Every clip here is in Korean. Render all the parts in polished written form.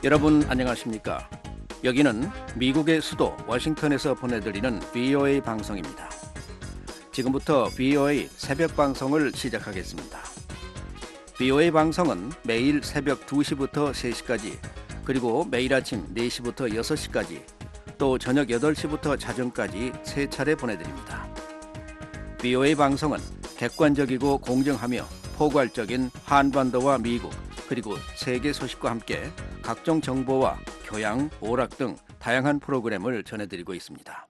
여러분 안녕하십니까? 여기는 미국의 수도 워싱턴에서 보내드리는 VOA 방송입니다. 지금부터 VOA 새벽 방송을 시작하겠습니다. VOA 방송은 매일 새벽 2시부터 3시까지, 그리고 매일 아침 4시부터 6시까지, 또 저녁 8시부터 자정까지 3차례 보내드립니다. VOA 방송은 객관적이고 공정하며 포괄적인 한반도와 미국, 그리고 세계 소식과 함께 각종 정보와 교양, 오락 등 다양한 프로그램을 전해드리고 있습니다.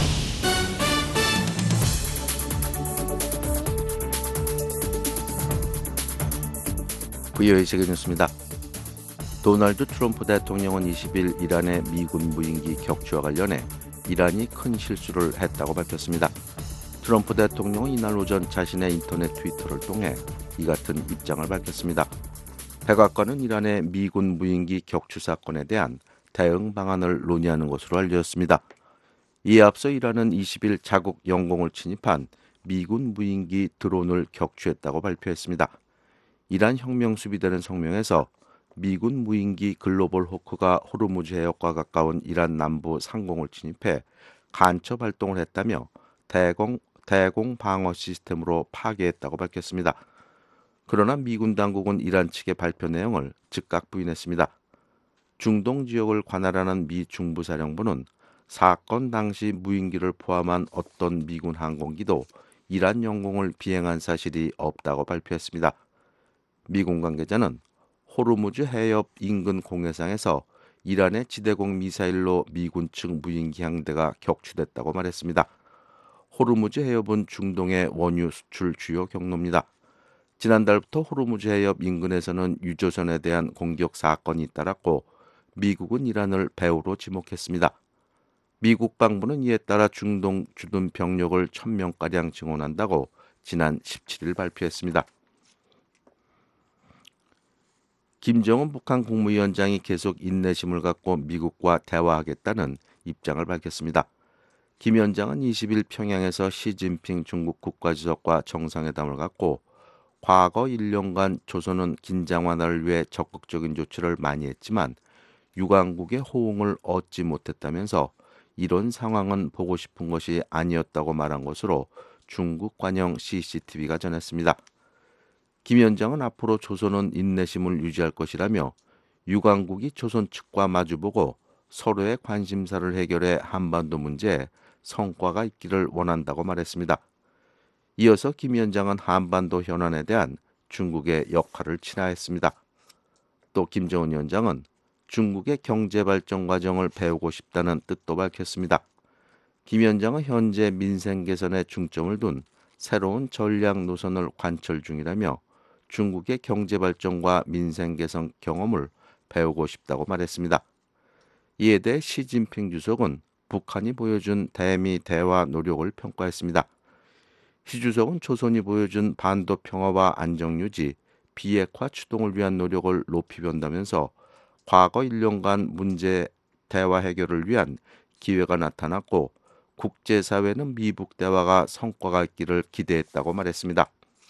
VOA 세계 뉴스입니다. 도널드 트럼프 대통령은 20일 이란의 미군 무인기 격추와 관련해 이란이 큰 실수를 했다고 밝혔습니다. 트럼프 대통령은 이날 오전 자신의 인터넷 트위터를 통해 이 같은 입장을 밝혔습니다. 백악관은 이란의 미군 무인기 격추 사건에 대한 대응 방안을 논의하는 것으로 알려졌습니다. 이에 앞서 이란은 20일 자국 영공을 침입한 미군 무인기 드론을 격추했다고 발표했습니다. 이란 혁명수비대는 성명에서 미군 무인기 글로벌 호크가 호르무즈 해역과 가까운 이란 남부 상공을 침입해 간첩 활동을 했다며 대공 방어 시스템으로 파괴했다고 밝혔습니다. 그러나 미군 당국은 이란 측의 발표 내용을 즉각 부인했습니다. 중동 지역을 관할하는 미 중부사령부는 사건 당시 무인기를 포함한 어떤 미군 항공기도 이란 영공을 비행한 사실이 없다고 발표했습니다. 미군 관계자는 호르무즈 해협 인근 공해상에서 이란의 지대공 미사일로 미군 측 무인기 함대가 격추됐다고 말했습니다. 호르무즈 해협은 중동의 원유 수출 주요 경로입니다. 지난달부터 호르무즈 해협 인근에서는 유조선에 대한 공격 사건이 잇따랐고 미국은 이란을 배후로 지목했습니다. 미 국방부는 이에 따라 중동 주둔 병력을 1,000명가량 증원한다고 지난 17일 발표했습니다. 김정은 북한 국무위원장이 계속 인내심을 갖고 미국과 대화하겠다는 입장을 밝혔습니다. 김 위원장은 20일 평양에서 시진핑 중국 국가주석과 정상회담을 갖고 과거 1년간 조선은 긴장 완화를 위해 적극적인 조치를 많이 했지만 유관국의 호응을 얻지 못했다면서 이런 상황은 보고 싶은 것이 아니었다고 말한 것으로 중국 관영 CCTV가 전했습니다. 김 위원장은 앞으로 조선은 인내심을 유지할 것이라며 유관국이 조선 측과 마주보고 서로의 관심사를 해결해 한반도 문제에 성과가 있기를 원한다고 말했습니다. 이어서 김 위원장은 한반도 현안에 대한 중국의 역할을 친화했습니다. 또 김정은 위원장은 중국의 경제발전 과정을 배우고 싶다는 뜻도 밝혔습니다. 김 위원장은 현재 민생 개선에 중점을 둔 새로운 전략 노선을 관철 중이라며 중국의 경제발전과 민생 개선 경험을 배우고 싶다고 말했습니다. 이에 대해 시진핑 주석은 북한이 보여준 대미 대화 노력을 평가했습니다. 시 주석은 조선이 보여준 반도 평화와 안정 유지, 비핵화 추동을 위한 노력을 높이 변다면서 과거 1년간 문제 대화 해결을 위한 기회가 나타났고 국제사회는 미북 대화가 성과가 있기를 기대했다고 말했습니다.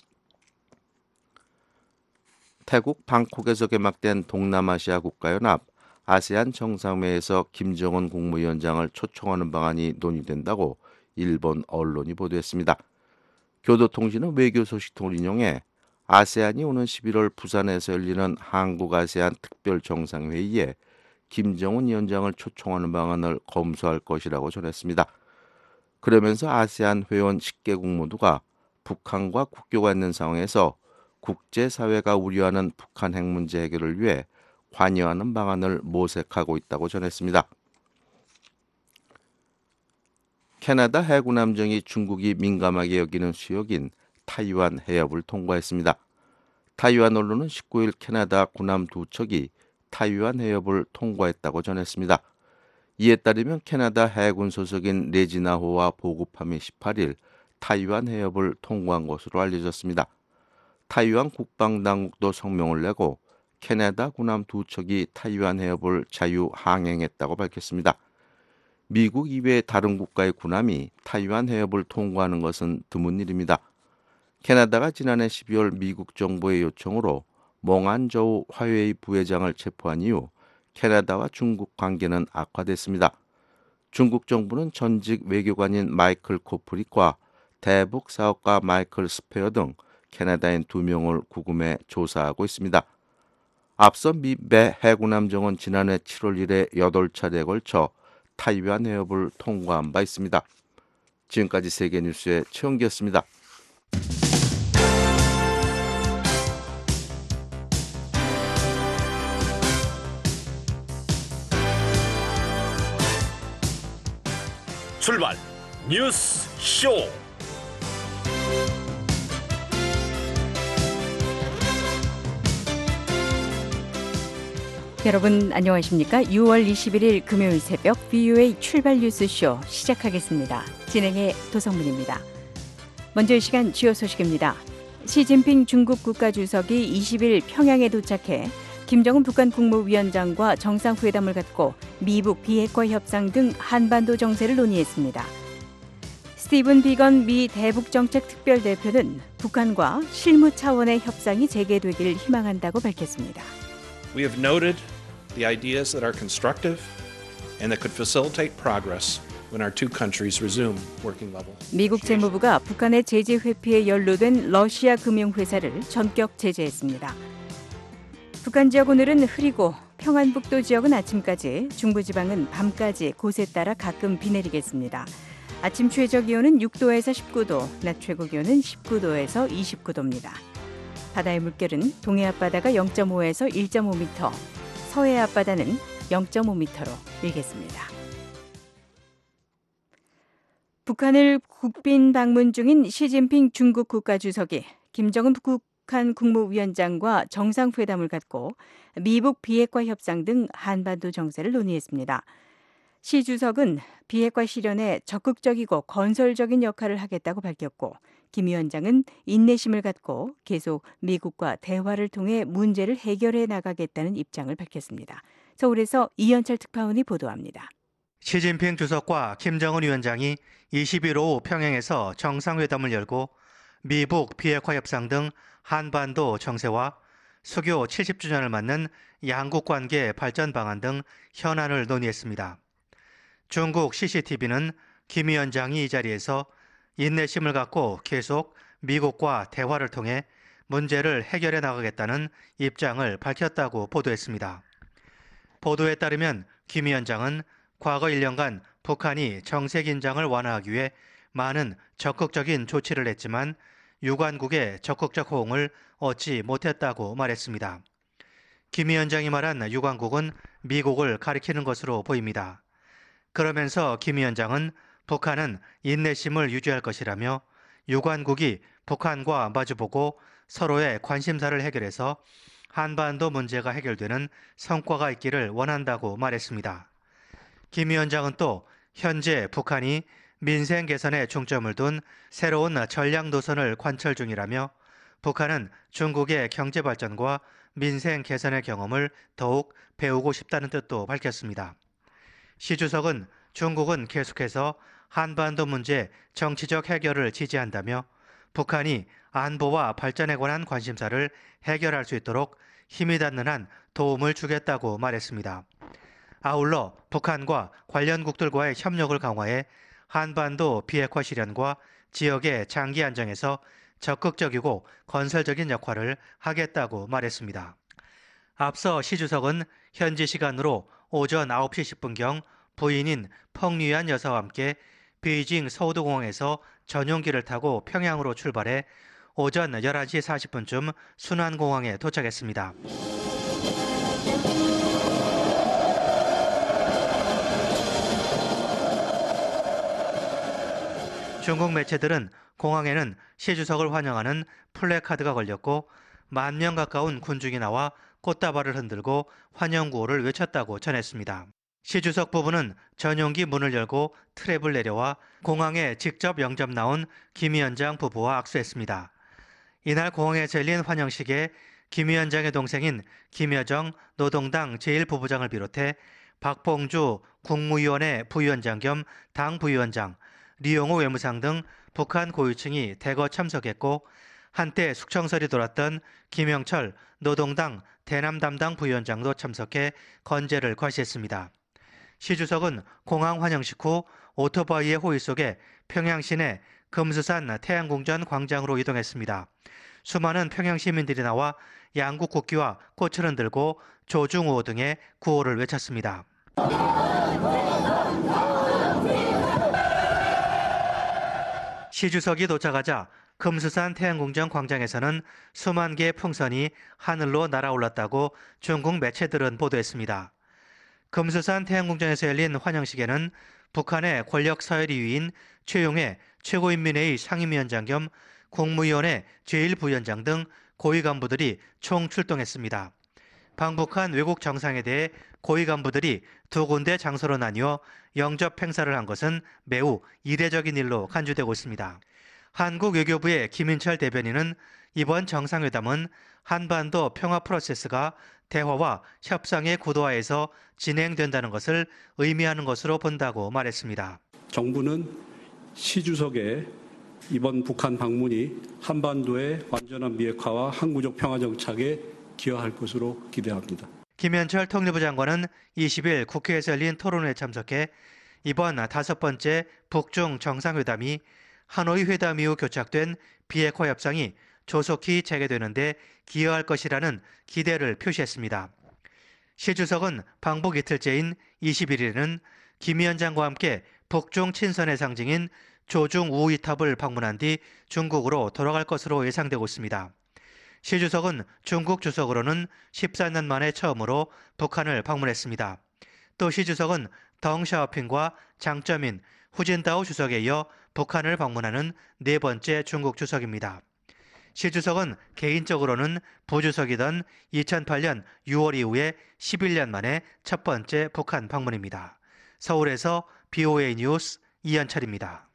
태국 방콕에서 개막된 동남아시아 국가연합 아세안 정상회의에서 김정은 국무위원장을 초청하는 방안이 논의된다고 일본 언론이 보도했습니다. 교도통신은 외교 소식통을 인용해 아세안이 오는 11월 부산에서 열리는 한국-아세안 특별정상회의에 김정은 위원장을 초청하는 방안을 검토할 것이라고 전했습니다. 그러면서 아세안 회원 10개국 모두가 북한과 국교가 있는 상황에서 국제사회가 우려하는 북한 핵 문제 해결을 위해 관여하는 방안을 모색하고 있다고 전했습니다. 캐나다 해군 함정이 중국이 민감하게 여기는 수역인 타이완 해협을 통과했습니다. 타이완 언론은 19일 캐나다 군함 2척이 타이완 해협을 통과했다고 전했습니다. 이에 따르면 캐나다 해군 소속인 레지나호와 보급함이 18일 타이완 해협을 통과한 것으로 알려졌습니다. 타이완 국방당국도 성명을 내고 캐나다 군함 2척이 타이완 해협을 자유 항행했다고 밝혔습니다. 미국 이외의 다른 국가의 군함이 타이완 해협을 통과하는 것은 드문 일입니다. 캐나다가 지난해 12월 미국 정부의 요청으로 몽안저우 화웨이 부회장을 체포한 이후 캐나다와 중국 관계는 악화됐습니다. 중국 정부는 전직 외교관인 마이클 코프릭과 대북 사업가 마이클 스페어 등 캐나다인 2명을 구금해 조사하고 있습니다. 앞서 미 해군함정은 지난해 7월 1일 8차례에 걸쳐 타이완 해협을 통과한 바 있습니다. 지금까지 세계뉴스의 최영기였습니다. 출발 뉴스 쇼. 여러분 안녕하십니까? 6월 21일 금요일 새벽 VOA 출발 뉴스쇼 시작하겠습니다. 진행의 도성문입니다. 먼저 이 시간 주요 소식입니다. 시진핑 중국 국가주석이 20일 평양에 도착해 김정은 북한 국무위원장과 정상회담을 갖고 미북 비핵화 협상 등 한반도 정세를 논의했습니다. 스티븐 비건 미 대북정책 특별대표는 북한과 실무 차원의 협상이 재개되길 희망한다고 밝혔습니다. We have noted the ideas that are constructive and that could facilitate progress when our two countries resume working level. 미국 재무부가 북한의 제재 회피에 연루된 러시아 금융회사를 전격 제재했습니다. 북한 지역 오늘은 흐리고 평안북도 지역은 아침까지, 중부지방은 밤까지 곳에 따라 가끔 비 내리겠습니다. 아침 최저 기온은 6도에서 19도, 낮 최고 기온은 19도에서 29도입니다. 바다의 물결은 동해 앞바다가 0.5에서 1.5m, 서해 앞바다는 0.5m로 일겠습니다. 북한을 국빈 방문 중인 시진핑 중국 국가주석이 김정은 북한 국무위원장과 정상회담을 갖고 미북 비핵화 협상 등 한반도 정세를 논의했습니다. 시 주석은 비핵화 실현에 적극적이고 건설적인 역할을 하겠다고 밝혔고, 김 위원장은 인내심을 갖고 계속 미국과 대화를 통해 문제를 해결해 나가겠다는 입장을 밝혔습니다. 서울에서 이현철 특파원이 보도합니다. 시진핑 주석과 김정은 위원장이 20일 오후 평양에서 정상회담을 열고 미북 비핵화 협상 등 한반도 정세와 수교 70주년을 맞는 양국 관계 발전 방안 등 현안을 논의했습니다. 중국 CCTV는 김 위원장이 이 자리에서 인내심을 갖고 계속 미국과 대화를 통해 문제를 해결해 나가겠다는 입장을 밝혔다고 보도했습니다. 보도에 따르면 김 위원장은 과거 1년간 북한이 정세 긴장을 완화하기 위해 많은 적극적인 조치를 했지만 유관국의 적극적 호응을 얻지 못했다고 말했습니다. 김 위원장이 말한 유관국은 미국을 가리키는 것으로 보입니다. 그러면서 김 위원장은 북한은 인내심을 유지할 것이라며 유관국이 북한과 마주보고 서로의 관심사를 해결해서 한반도 문제가 해결되는 성과가 있기를 원한다고 말했습니다. 김 위원장은 또 현재 북한이 민생 개선에 중점을 둔 새로운 전략 노선을 관철 중이라며 북한은 중국의 경제 발전과 민생 개선의 경험을 더욱 배우고 싶다는 뜻도 밝혔습니다. 시 주석은 중국은 계속해서 한반도 문제 정치적 해결을 지지한다며 북한이 안보와 발전에 관한 관심사를 해결할 수 있도록 힘이 닿는 한 도움을 주겠다고 말했습니다. 아울러 북한과 관련국들과의 협력을 강화해 한반도 비핵화 실현과 지역의 장기 안정에서 적극적이고 건설적인 역할을 하겠다고 말했습니다. 앞서 시 주석은 현지 시간으로 오전 9시 10분경 부인인 펑류안 여사와 함께 베이징 서우드공항에서 전용기를 타고 평양으로 출발해 오전 11시 40분쯤 순안공항에 도착했습니다. 중국 매체들은 공항에는 시 주석을 환영하는 플래카드가 걸렸고 10,000명 가까운 군중이 나와 꽃다발을 흔들고 환영 구호를 외쳤다고 전했습니다. 시 주석 부부는 전용기 문을 열고 트랩을 내려와 공항에 직접 영접 나온 김 위원장 부부와 악수했습니다. 이날 공항에서 열린 환영식에 김 위원장의 동생인 김여정 노동당 제1부부장을 비롯해 박봉주 국무위원회 부위원장 겸 당 부위원장, 리용호 외무상 등 북한 고위층이 대거 참석했고 한때 숙청설이 돌았던 김영철 노동당 대남 담당 부위원장도 참석해 건재를 과시했습니다. 시 주석은 공항 환영식 후 오토바이의 호위 속에 평양 시내 금수산 태양궁전 광장으로 이동했습니다. 수많은 평양 시민들이 나와 양국 국기와 꽃을 흔들고 조중호 등의 구호를 외쳤습니다. 시 주석이 도착하자 금수산 태양궁전 광장에서는 수만 개의 풍선이 하늘로 날아올랐다고 중국 매체들은 보도했습니다. 금수산 태양궁전에서 열린 환영식에는 북한의 권력 서열 2위인 최용해 최고인민회의 상임위원장 겸 국무위원회 제1부위원장 등 고위 간부들이 총 출동했습니다. 방북한 외국 정상에 대해 고위 간부들이 두 군데 장소로 나뉘어 영접 행사를 한 것은 매우 이례적인 일로 간주되고 있습니다. 한국 외교부의 김인철 대변인은 이번 정상회담은 한반도 평화 프로세스가 대화와 협상의 구도화에서 진행된다는 것을 의미하는 것으로 본다고 말했습니다. 정부는 시 주석의 이번 북한 방문이 한반도의 완전한 비핵화와 항구적 평화 정착에 기여할 것으로 기대합니다. 김현철 통일부 장관은 20일 국회에서 열린 토론회에 참석해 이번 5번째 북중 정상회담이 하노이 회담 이후 교착된 비핵화 협상이 조속히 재개되는 데 기여할 것이라는 기대를 표시했습니다. 시 주석은 방북 이틀째인 21일에는 김 위원장과 함께 북중 친선의 상징인 조중 우이탑을 방문한 뒤 중국으로 돌아갈 것으로 예상되고 있습니다. 시 주석은 중국 주석으로는 14년 만에 처음으로 북한을 방문했습니다. 또 시 주석은 덩샤오핑과 장쩌민, 후진타오 주석에 이어 북한을 방문하는 네 번째 중국 주석입니다. 시 주석은 개인적으로는 부주석이던 2008년 6월 이후에 11년 만에 첫 번째 북한 방문입니다. 서울에서 BOA 뉴스 이현철입니다.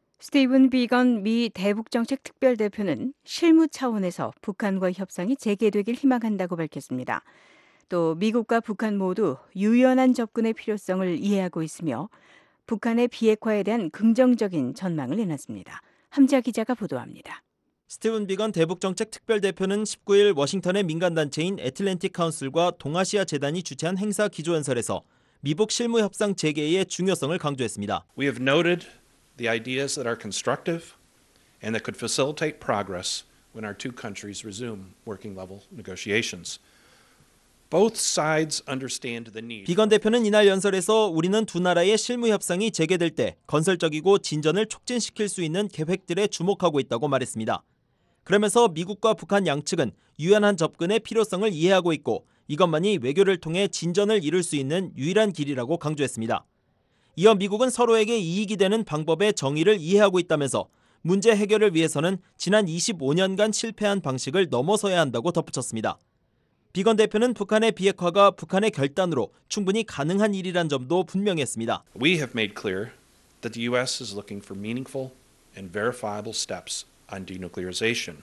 스티븐 비건 미 대북정책 특별대표는 실무 차원에서 북한과 협상이 재개되길 희망한다고 밝혔습니다. 또 미국과 북한 모두 유연한 접근의 필요성을 이해하고 있으며 북한의 비핵화에 대한 긍정적인 전망을 내놨습니다. 함지아 기자가 보도합니다. 스티븐 비건 대북정책 특별대표는 19일 워싱턴의 민간단체인 애틀랜틱 카운슬과 동아시아 재단이 주최한 행사 기조연설에서 미북 실무 협상 재개의 중요성을 강조했습니다. We have noted the ideas that are constructive and that could facilitate progress when our two countries resume working level negotiations. Both sides understand the need. 비건 대표는 이날 연설에서 우리는 두 나라의 실무 협상이 재개될 때 건설적이고 진전을 촉진시킬 수 있는 계획들에 주목하고 있다고 말했습니다. 그러면서 미국과 북한 양측은 유연한 접근의 필요성을 이해하고 있고 이것만이 외교를 통해 진전을 이룰 수 있는 유일한 길이라고 강조했습니다. 이어 미국은 서로에게 이익이 되는 방법의 정의를 이해하고 있다면서 문제 해결을 위해서는 지난 25년간 실패한 방식을 넘어서야 한다고 덧붙였습니다. 비건 대표는 북한의 비핵화가 북한의 결단으로 충분히 가능한 일이란 점도 분명히 했습니다. We have made clear that the U.S. is looking for meaningful and verifiable steps on denuclearization.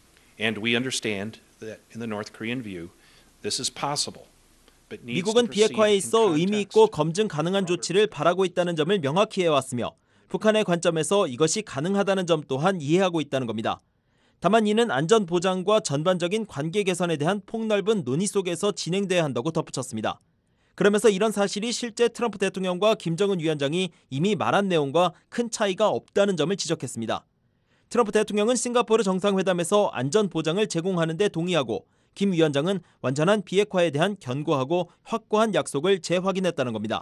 And we understand that in the North Korean view, this is possible. 미국은 비핵화에 있어 의미 있고 검증 가능한 조치를 바라고 있다는 점을 명확히 해왔으며 북한의 관점에서 이것이 가능하다는 점 또한 이해하고 있다는 겁니다. 다만 이는 안전 보장과 전반적인 관계 개선에 대한 폭넓은 논의 속에서 진행돼야 한다고 덧붙였습니다. 그러면서 이런 사실이 실제 트럼프 대통령과 김정은 위원장이 이미 말한 내용과 큰 차이가 없다는 점을 지적했습니다. 트럼프 대통령은 싱가포르 정상회담에서 안전 보장을 제공하는 데 동의하고 김 위원장은 완전한 비핵화에 대한 견고하고 확고한 약속을 재확인했다는 겁니다.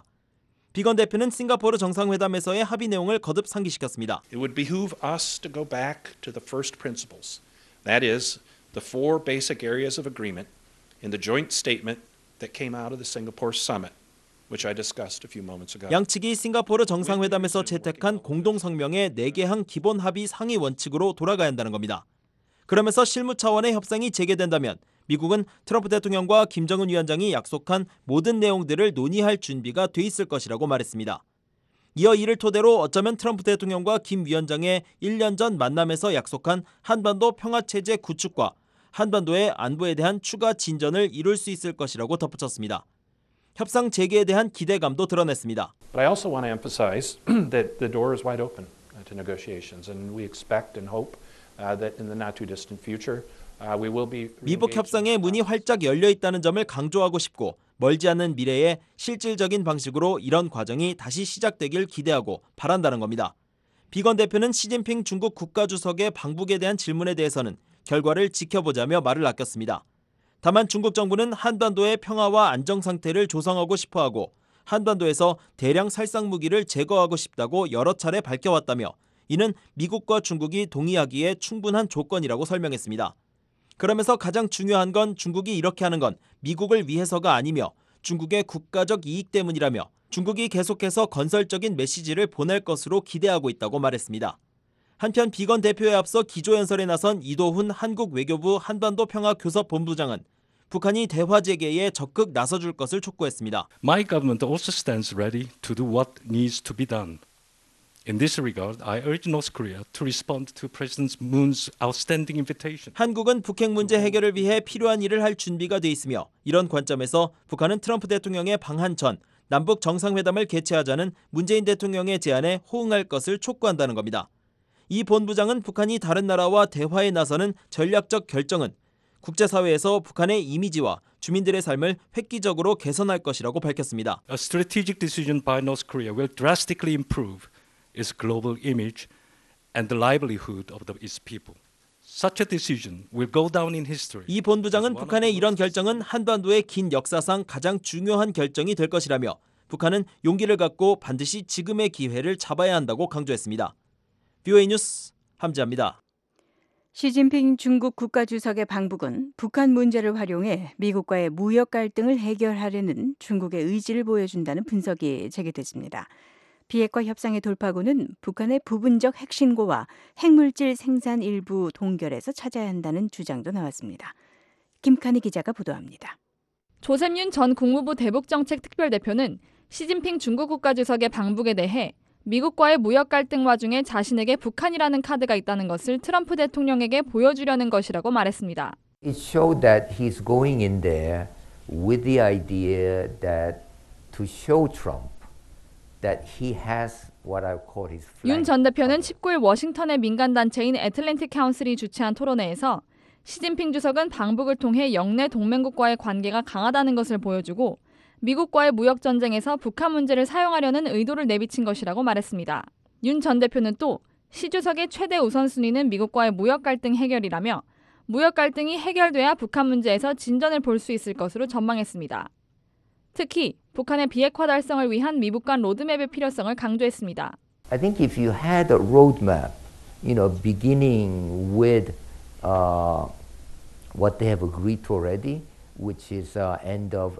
비건 대표는 싱가포르 정상회담에서의 합의 내용을 거듭 상기시켰습니다. It would behoove us to go back to the first principles. That is, the four basic areas of agreement in the joint statement that came out of the Singapore summit, which I discussed a few moments ago. 양측이 싱가포르 정상회담에서 채택한 공동성명의 4개항 기본 합의 상위 원칙으로 돌아가야 한다는 겁니다. 그러면서 실무 차원의 협상이 재개된다면 미국은 트럼프 대통령과 김정은 위원장이 약속한 모든 내용들을 논의할 준비가 돼 있을 것이라고 말했습니다. 이어 이를 토대로 어쩌면 트럼프 대통령과 김 위원장의 1년 전 만남에서 약속한 한반도 평화체제 구축과 한반도의 안보에 대한 추가 진전을 이룰 수 있을 것이라고 덧붙였습니다. 협상 재개에 대한 기대감도 드러냈습니다. But I also want to emphasize that the door is wide open to negotiations, and we expect and hope that in the not too distant future we will be 미북 협상의 문이 활짝 열려 있다는 점을 강조하고 싶고 멀지 않은 미래에 실질적인 방식으로 이런 과정이 다시 시작되길 기대하고 바란다는 겁니다. 비건 대표는 시진핑 중국 국가주석의 방북에 대한 질문에 대해서는 결과를 지켜보자며 말을 아꼈습니다. 다만 중국 정부는 한반도의 평화와 안정 상태를 조성하고 싶어하고 한반도에서 대량 살상 무기를 제거하고 싶다고 여러 차례 밝혀왔다며 이는 미국과 중국이 동의하기에 충분한 조건이라고 설명했습니다. 그러면서 가장 중요한 건 중국이 이렇게 하는 건 미국을 위해서가 아니며 중국의 국가적 이익 때문이라며 중국이 계속해서 건설적인 메시지를 보낼 것으로 기대하고 있다고 말했습니다. 한편 비건 대표에 앞서 기조연설에 나선 이도훈 한국 외교부 한반도 평화교섭본부장은 북한이 대화 재개에 적극 나서줄 것을 촉구했습니다. My government also stands ready to do what needs to be done. In this regard, I urge North Korea to respond to President Moon's outstanding invitation. 한국은 북핵 문제 해결을 위해 필요한 일을 할 준비가 돼 있으며 이런 관점에서 북한은 트럼프 대통령의 방한 전 남북 정상회담을 개최하자는 문재인 대통령의 제안에 호응할 것을 촉구한다는 겁니다. 이 본부장은 북한이 다른 나라와 대화에 나서는 전략적 결정은 국제사회에서 북한의 이미지와 주민들의 삶을 획기적으로 개선할 것이라고 밝혔습니다. A strategic decision by North Korea will drastically improve its global image and the livelihood of its people. Such a decision will go down in history. 이 본부장은 북한의 이런 결정은 한반도의 긴 역사상 가장 중요한 결정이 될 것이라며 북한은 용기를 갖고 반드시 지금의 기회를 잡아야 한다고 강조했습니다. VOA 뉴스 함지아입니다. 시진핑 중국 국가주석의 방북은 북한 문제를 활용해 미국과의 무역 갈등을 해결하려는 중국의 의지를 보여준다는 분석이 제기됐습니다. 비핵화 협상의 돌파구는 북한의 부분적 핵신고와 핵물질 생산 일부 동결에서 찾아야 한다는 주장도 나왔습니다. 김칸희 기자가 보도합니다. 조셉윤 전 국무부 대북정책 특별대표는 시진핑 중국 국가주석의 방북에 대해 미국과의 무역 갈등 와중에 자신에게 북한이라는 카드가 있다는 것을 트럼프 대통령에게 보여주려는 것이라고 말했습니다. It showed that he's going in there with the idea that to show Trump that he has what I call his flag. 윤 전 대표는 19일 워싱턴의 민간단체인 애틀랜틱 카운슬이 주최한 토론회에서 시진핑 주석은 방북을 통해 영내 동맹국과의 관계가 강하다는 것을 보여주고 미국과의 무역 전쟁에서 북한 문제를 사용하려는 의도를 내비친 것이라고 말했습니다. 윤 전 대표는 또 시 주석의 최대 우선순위는 미국과의 무역 갈등 해결이라며 무역 갈등이 해결돼야 북한 문제에서 진전을 볼 수 있을 것으로 전망했습니다. 특히 북한의 비핵화 달성을 위한 미북 간 로드맵의 필요성을 강조했습니다. I think if you had a roadmap, beginning with what they have agreed to already, which is end of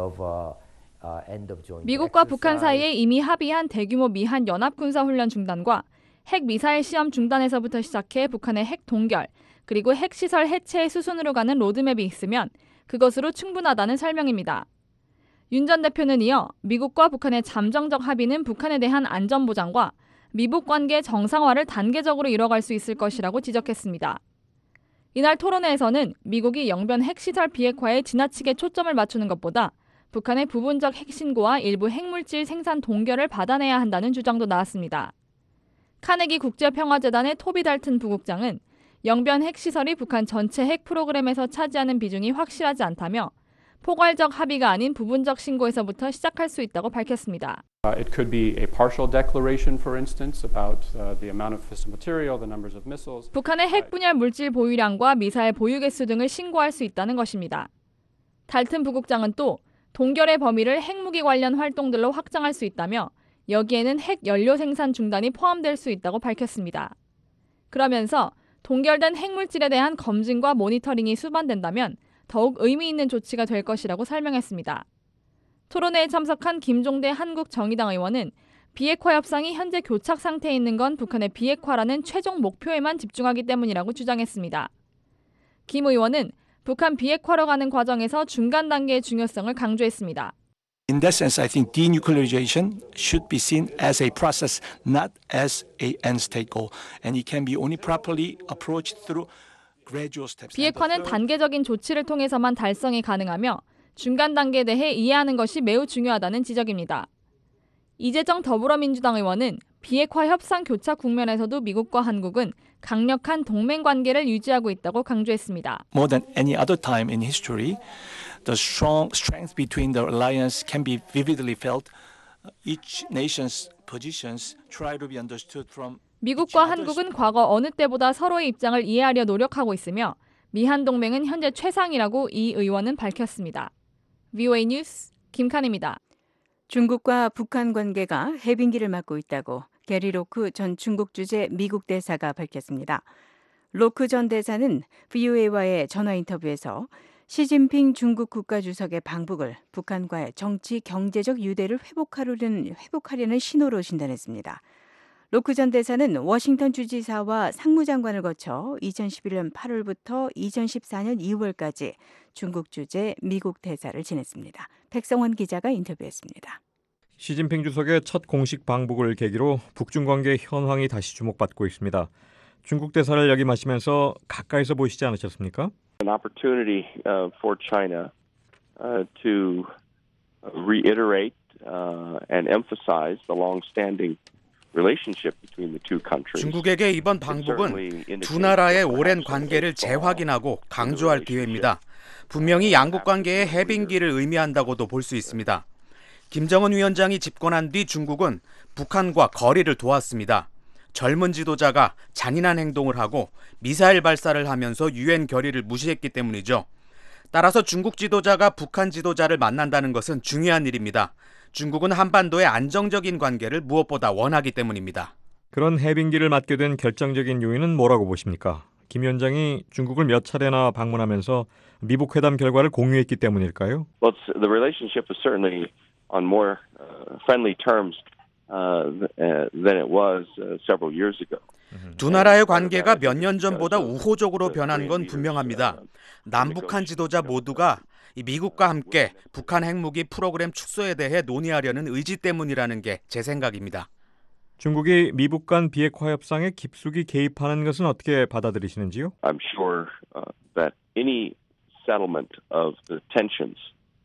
joint. 미국과 북한 사이에 이미 합의한 대규모 미한 연합 군사 훈련 중단과 핵 미사일 시험 중단에서부터 시작해 북한의 핵 동결, 그리고 핵 시설 해체의 수순으로 가는 로드맵이 있으면 그것으로 충분하다는 설명입니다. 윤 전 대표는 이어 미국과 북한의 잠정적 합의는 북한에 대한 안전 보장과 미북 관계 정상화를 단계적으로 이뤄갈 수 있을 것이라고 지적했습니다. 이날 토론회에서는 미국이 영변 핵시설 비핵화에 지나치게 초점을 맞추는 것보다 북한의 부분적 핵신고와 일부 핵물질 생산 동결을 받아내야 한다는 주장도 나왔습니다. 카네기 국제평화재단의 토비 달튼 부국장은 영변 핵시설이 북한 전체 핵 프로그램에서 차지하는 비중이 확실하지 않다며 포괄적 합의가 아닌 부분적 신고에서부터 시작할 수 있다고 밝혔습니다. It could be a partial declaration, for instance, about the amount of fissile material, the numbers of missiles. 북한의 핵 분열 물질 보유량과 미사일 보유 개수 등을 신고할 수 있다는 것입니다. 달튼 부국장은 또 동결의 범위를 핵무기 관련 활동들로 확장할 수 있다며 여기에는 핵 연료 생산 중단이 포함될 수 있다고 밝혔습니다. 그러면서 동결된 핵물질에 대한 검증과 모니터링이 수반된다면 더욱 의미 있는 조치가 될 것이라고 설명했습니다. 토론회에 참석한 김종대 한국정의당 의원은 비핵화 협상이 현재 교착 상태에 있는 건 북한의 비핵화라는 최종 목표에만 집중하기 때문이라고 주장했습니다. 김 의원은 북한 비핵화로 가는 과정에서 중간 단계의 중요성을 강조했습니다. In that sense, I think denuclearization should be seen as a process, not as a end state goal, and it can be only properly approached through gradual steps. 비핵화는 단계적인 조치를 통해서만 달성이 가능하며 중간 단계에 대해 이해하는 것이 매우 중요하다는 지적입니다. 이재정 더불어민주당 의원은 비핵화 협상 교착 국면에서도 미국과 한국은 강력한 동맹 관계를 유지하고 있다고 강조했습니다. More than any other time in history, the strong strength between the alliance can be vividly felt. Each nation's positions try to be understood from 미국과 한국은 과거 어느 때보다 서로의 입장을 이해하려 노력하고 있으며 미한 동맹은 현재 최상이라고 이 의원은 밝혔습니다. VOA 뉴스 김칸입니다. 중국과 북한 관계가 해빙기를 맞고 있다고 게리 로크 전 중국 주재 미국 대사가 밝혔습니다. 로크 전 대사는 VOA와의 전화 인터뷰에서 시진핑 중국 국가주석의 방북을 북한과의 정치 경제적 유대를 회복하려는 신호로 진단했습니다. 로크 전 대사는 워싱턴 주지사와 상무장관을 거쳐 2011년 8월부터 2014년 2월까지 중국 주재 미국 대사를 지냈습니다. 백성원 기자가 인터뷰했습니다. 시진핑 주석의 첫 공식 방북을 계기로 북중 관계 현황이 다시 주목받고 있습니다. 중국 대사를 역임하시면서 가까이서 보시지 않으셨습니까? An opportunity for China to reiterate and emphasize the long-standing relationship between the two countries. 중국에게 이번 방북은 두 나라의 오랜 관계를 재확인하고 강조할 기회입니다. 분명히 양국 관계의 해빙기를 의미한다고도 볼 수 있습니다. 김정은 위원장이 집권한 뒤 중국은 북한과 거리를 두었습니다. 젊은 지도자가 잔인한 행동을 하고 미사일 발사를 하면서 유엔 결의를 무시했기 때문이죠. 따라서 중국 지도자가 북한 지도자를 만난다는 것은 중요한 일입니다. 중국은 한반도의 안정적인 관계를 무엇보다 원하기 때문입니다. 그런 해빙기를 맞게 된 결정적인 요인은 뭐라고 보십니까? 김 위원장이 중국을 몇 차례나 방문하면서 미북 회담 결과를 공유했기 때문일까요? Well, the relationship is certainly on more friendly terms than it was several years ago. 두 나라의 관계가 몇 년 전보다 우호적으로 변한 건 분명합니다. 남북한 지도자 모두가 미국과 함께 북한 핵무기 프로그램 축소에 대해 논의하려는 의지 때문이라는 게 제 생각입니다. 중국이 미북 간 비핵화 협상에 깊숙이 개입하는 것은 어떻게 받아들이시는지요? I'm sure that any settlement of the tensions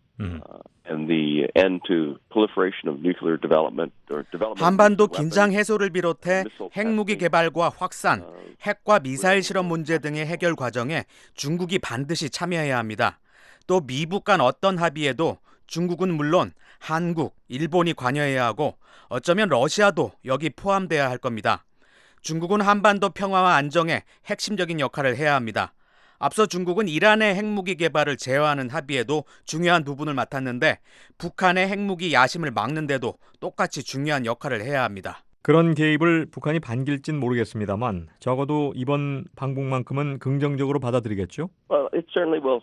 and the end to proliferation of nuclear development or development 한반도 긴장 해소를 비롯해 핵무기 개발과 확산, 핵과 미사일 실험 문제 등의 해결 과정에 중국이 반드시 참여해야 합니다. 또 미북 간 어떤 합의에도 중국은 물론 한국, 일본이 관여해야 하고 어쩌면 러시아도 여기 포함돼야 할 겁니다. 중국은 한반도 평화와 안정에 핵심적인 역할을 해야 합니다. 앞서 중국은 이란의 핵무기 개발을 제어하는 합의에도 중요한 부분을 맡았는데 북한의 핵무기 야심을 막는 데도 똑같이 중요한 역할을 해야 합니다. 그런 개입을 북한이 반길진 모르겠습니다만 적어도 이번 방북만큼은 긍정적으로 받아들이겠죠? Well, it certainly will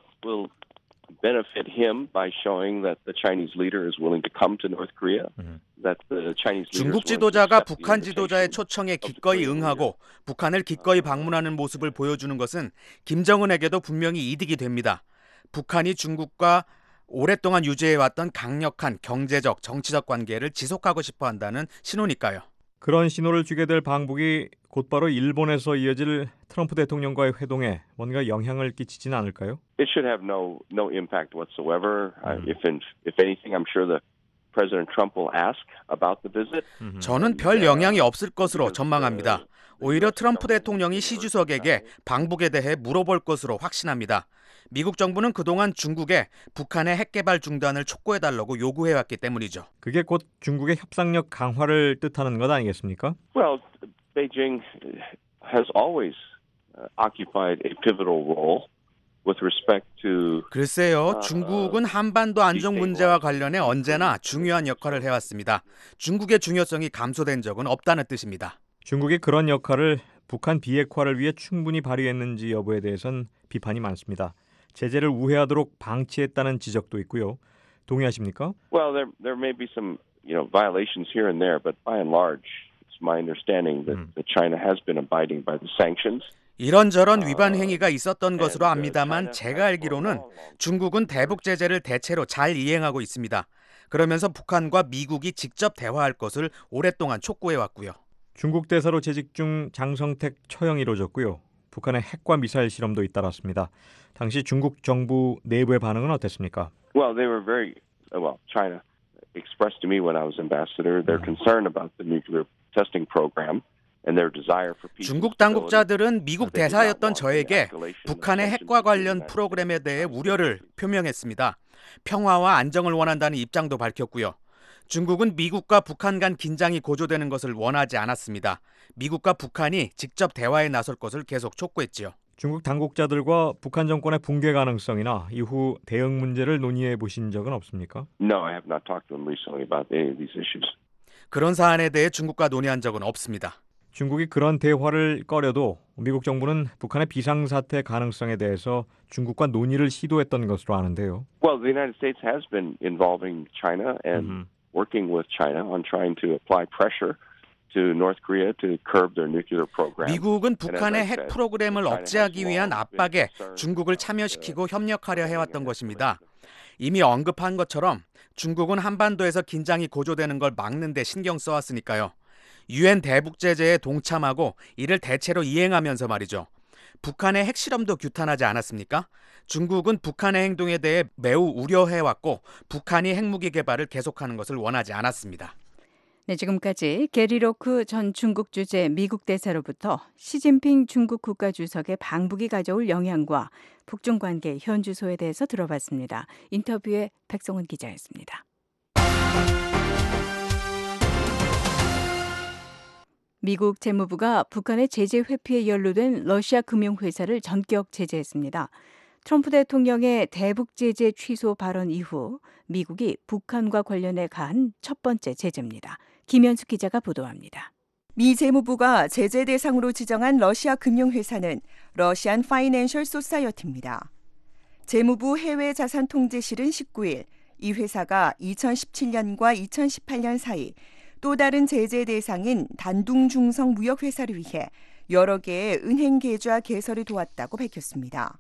benefit him by showing that the Chinese leader is willing to come to North Korea. That the Chinese 중국 지도자가 북한 지도자의 초청에 기꺼이 응하고 북한을 기꺼이 방문하는 모습을 보여주는 것은 김정은에게도 분명히 이득이 됩니다. 북한이 중국과 오랫동안 유지해왔던 강력한 경제적, 정치적 관계를 지속하고 싶어 한다는 신호니까요. 그런 신호를 주게 될 방북이 곧바로 일본에서 이어질 트럼프 대통령과의 회동에 뭔가 영향을 끼치지는 않을까요? It should have no impact whatsoever. If anything, I'm sure the President Trump will ask about the visit. 저는 별 영향이 없을 것으로 전망합니다. 오히려 트럼프 대통령이 시 주석에게 방북에 대해 물어볼 것으로 확신합니다. 미국 정부는 그동안 중국에 북한의 핵 개발 중단을 촉구해달라고 요구해왔기 때문이죠. 그게 곧 중국의 협상력 강화를 뜻하는 것 아니겠습니까? Well, Beijing has always occupied a pivotal role with respect to. 글쎄요, 중국은 한반도 안정 문제와 관련해 언제나 중요한 역할을 해왔습니다. 중국의 중요성이 감소된 적은 없다는 뜻입니다. 중국이 그런 역할을 북한 비핵화를 위해 충분히 발휘했는지 여부에 대해선 비판이 많습니다. 제재를 우회하도록 방치했다는 지적도 있고요. 동의하십니까? Well, there may be some, violations here and there, but by and large, it's my understanding that China has been abiding by the sanctions. 이런저런 위반 행위가 있었던 것으로 압니다만 제가 알기로는 중국은 대북 제재를 대체로 잘 이행하고 있습니다. 그러면서 북한과 미국이 직접 대화할 것을 오랫동안 촉구해왔고요. 중국 대사로 재직 중 장성택 처형이 이루어졌고요. 북한의 핵과 미사일 실험도 잇따랐습니다. 당시 중국 정부 내부의 반응은 어땠습니까? Well, they were China expressed to me when I was ambassador their concern about the nuclear testing program. 중국 당국자들은 미국 대사였던 저에게 북한의 핵과 관련 프로그램에 대해 우려를 표명했습니다. 평화와 안정을 원한다는 입장도 밝혔고요. 중국은 미국과 북한 간 긴장이 고조되는 것을 원하지 않았습니다. 미국과 북한이 직접 대화에 나설 것을 계속 촉구했지요. 중국 당국자들과 북한 정권의 붕괴 가능성이나 이후 대응 문제를 논의해 보신 적은 없습니까? No, I have not talked to them recently about any of these issues. 그런 사안에 대해 중국과 논의한 적은 없습니다. 중국이 그런 대화를 꺼려도 미국 정부는 북한의 비상사태 가능성에 대해서 중국과 논의를 시도했던 것으로 아는데요. Well, the United States has been involving China and working with China on trying to apply pressure to North Korea to curb their nuclear program. 미국은 북한의 핵 프로그램을 억제하기 위한 압박에 중국을 참여시키고 협력하려 해왔던 것입니다. 이미 언급한 것처럼 중국은 한반도에서 긴장이 고조되는 걸 막는 데 신경 써왔으니까요. 유엔 대북 제재에 동참하고 이를 대체로 이행하면서 말이죠. 북한의 핵실험도 규탄하지 않았습니까? 중국은 북한의 행동에 대해 매우 우려해왔고 북한이 핵무기 개발을 계속하는 것을 원하지 않았습니다. 네, 지금까지 게리 로크 전 중국 주재 미국 대사로부터 시진핑 중국 국가주석의 방북이 가져올 영향과 북중 관계 현주소에 대해서 들어봤습니다. 인터뷰에 백성은 기자였습니다. 미국 재무부가 북한의 제재 회피에 연루된 러시아 금융회사를 전격 제재했습니다. 트럼프 대통령의 대북 제재 취소 발언 이후 미국이 북한과 관련해 가한 첫 번째 제재입니다. 김현숙 기자가 보도합니다. 미 재무부가 제재 대상으로 지정한 러시아 금융회사는 러시안 파이낸셜 소사이어티입니다. 재무부 해외자산통제실은 19일 이 회사가 2017년과 2018년 사이 또 다른 제재 대상인 단둥중성 무역회사를 위해 여러 개의 은행 계좌 개설을 도왔다고 밝혔습니다.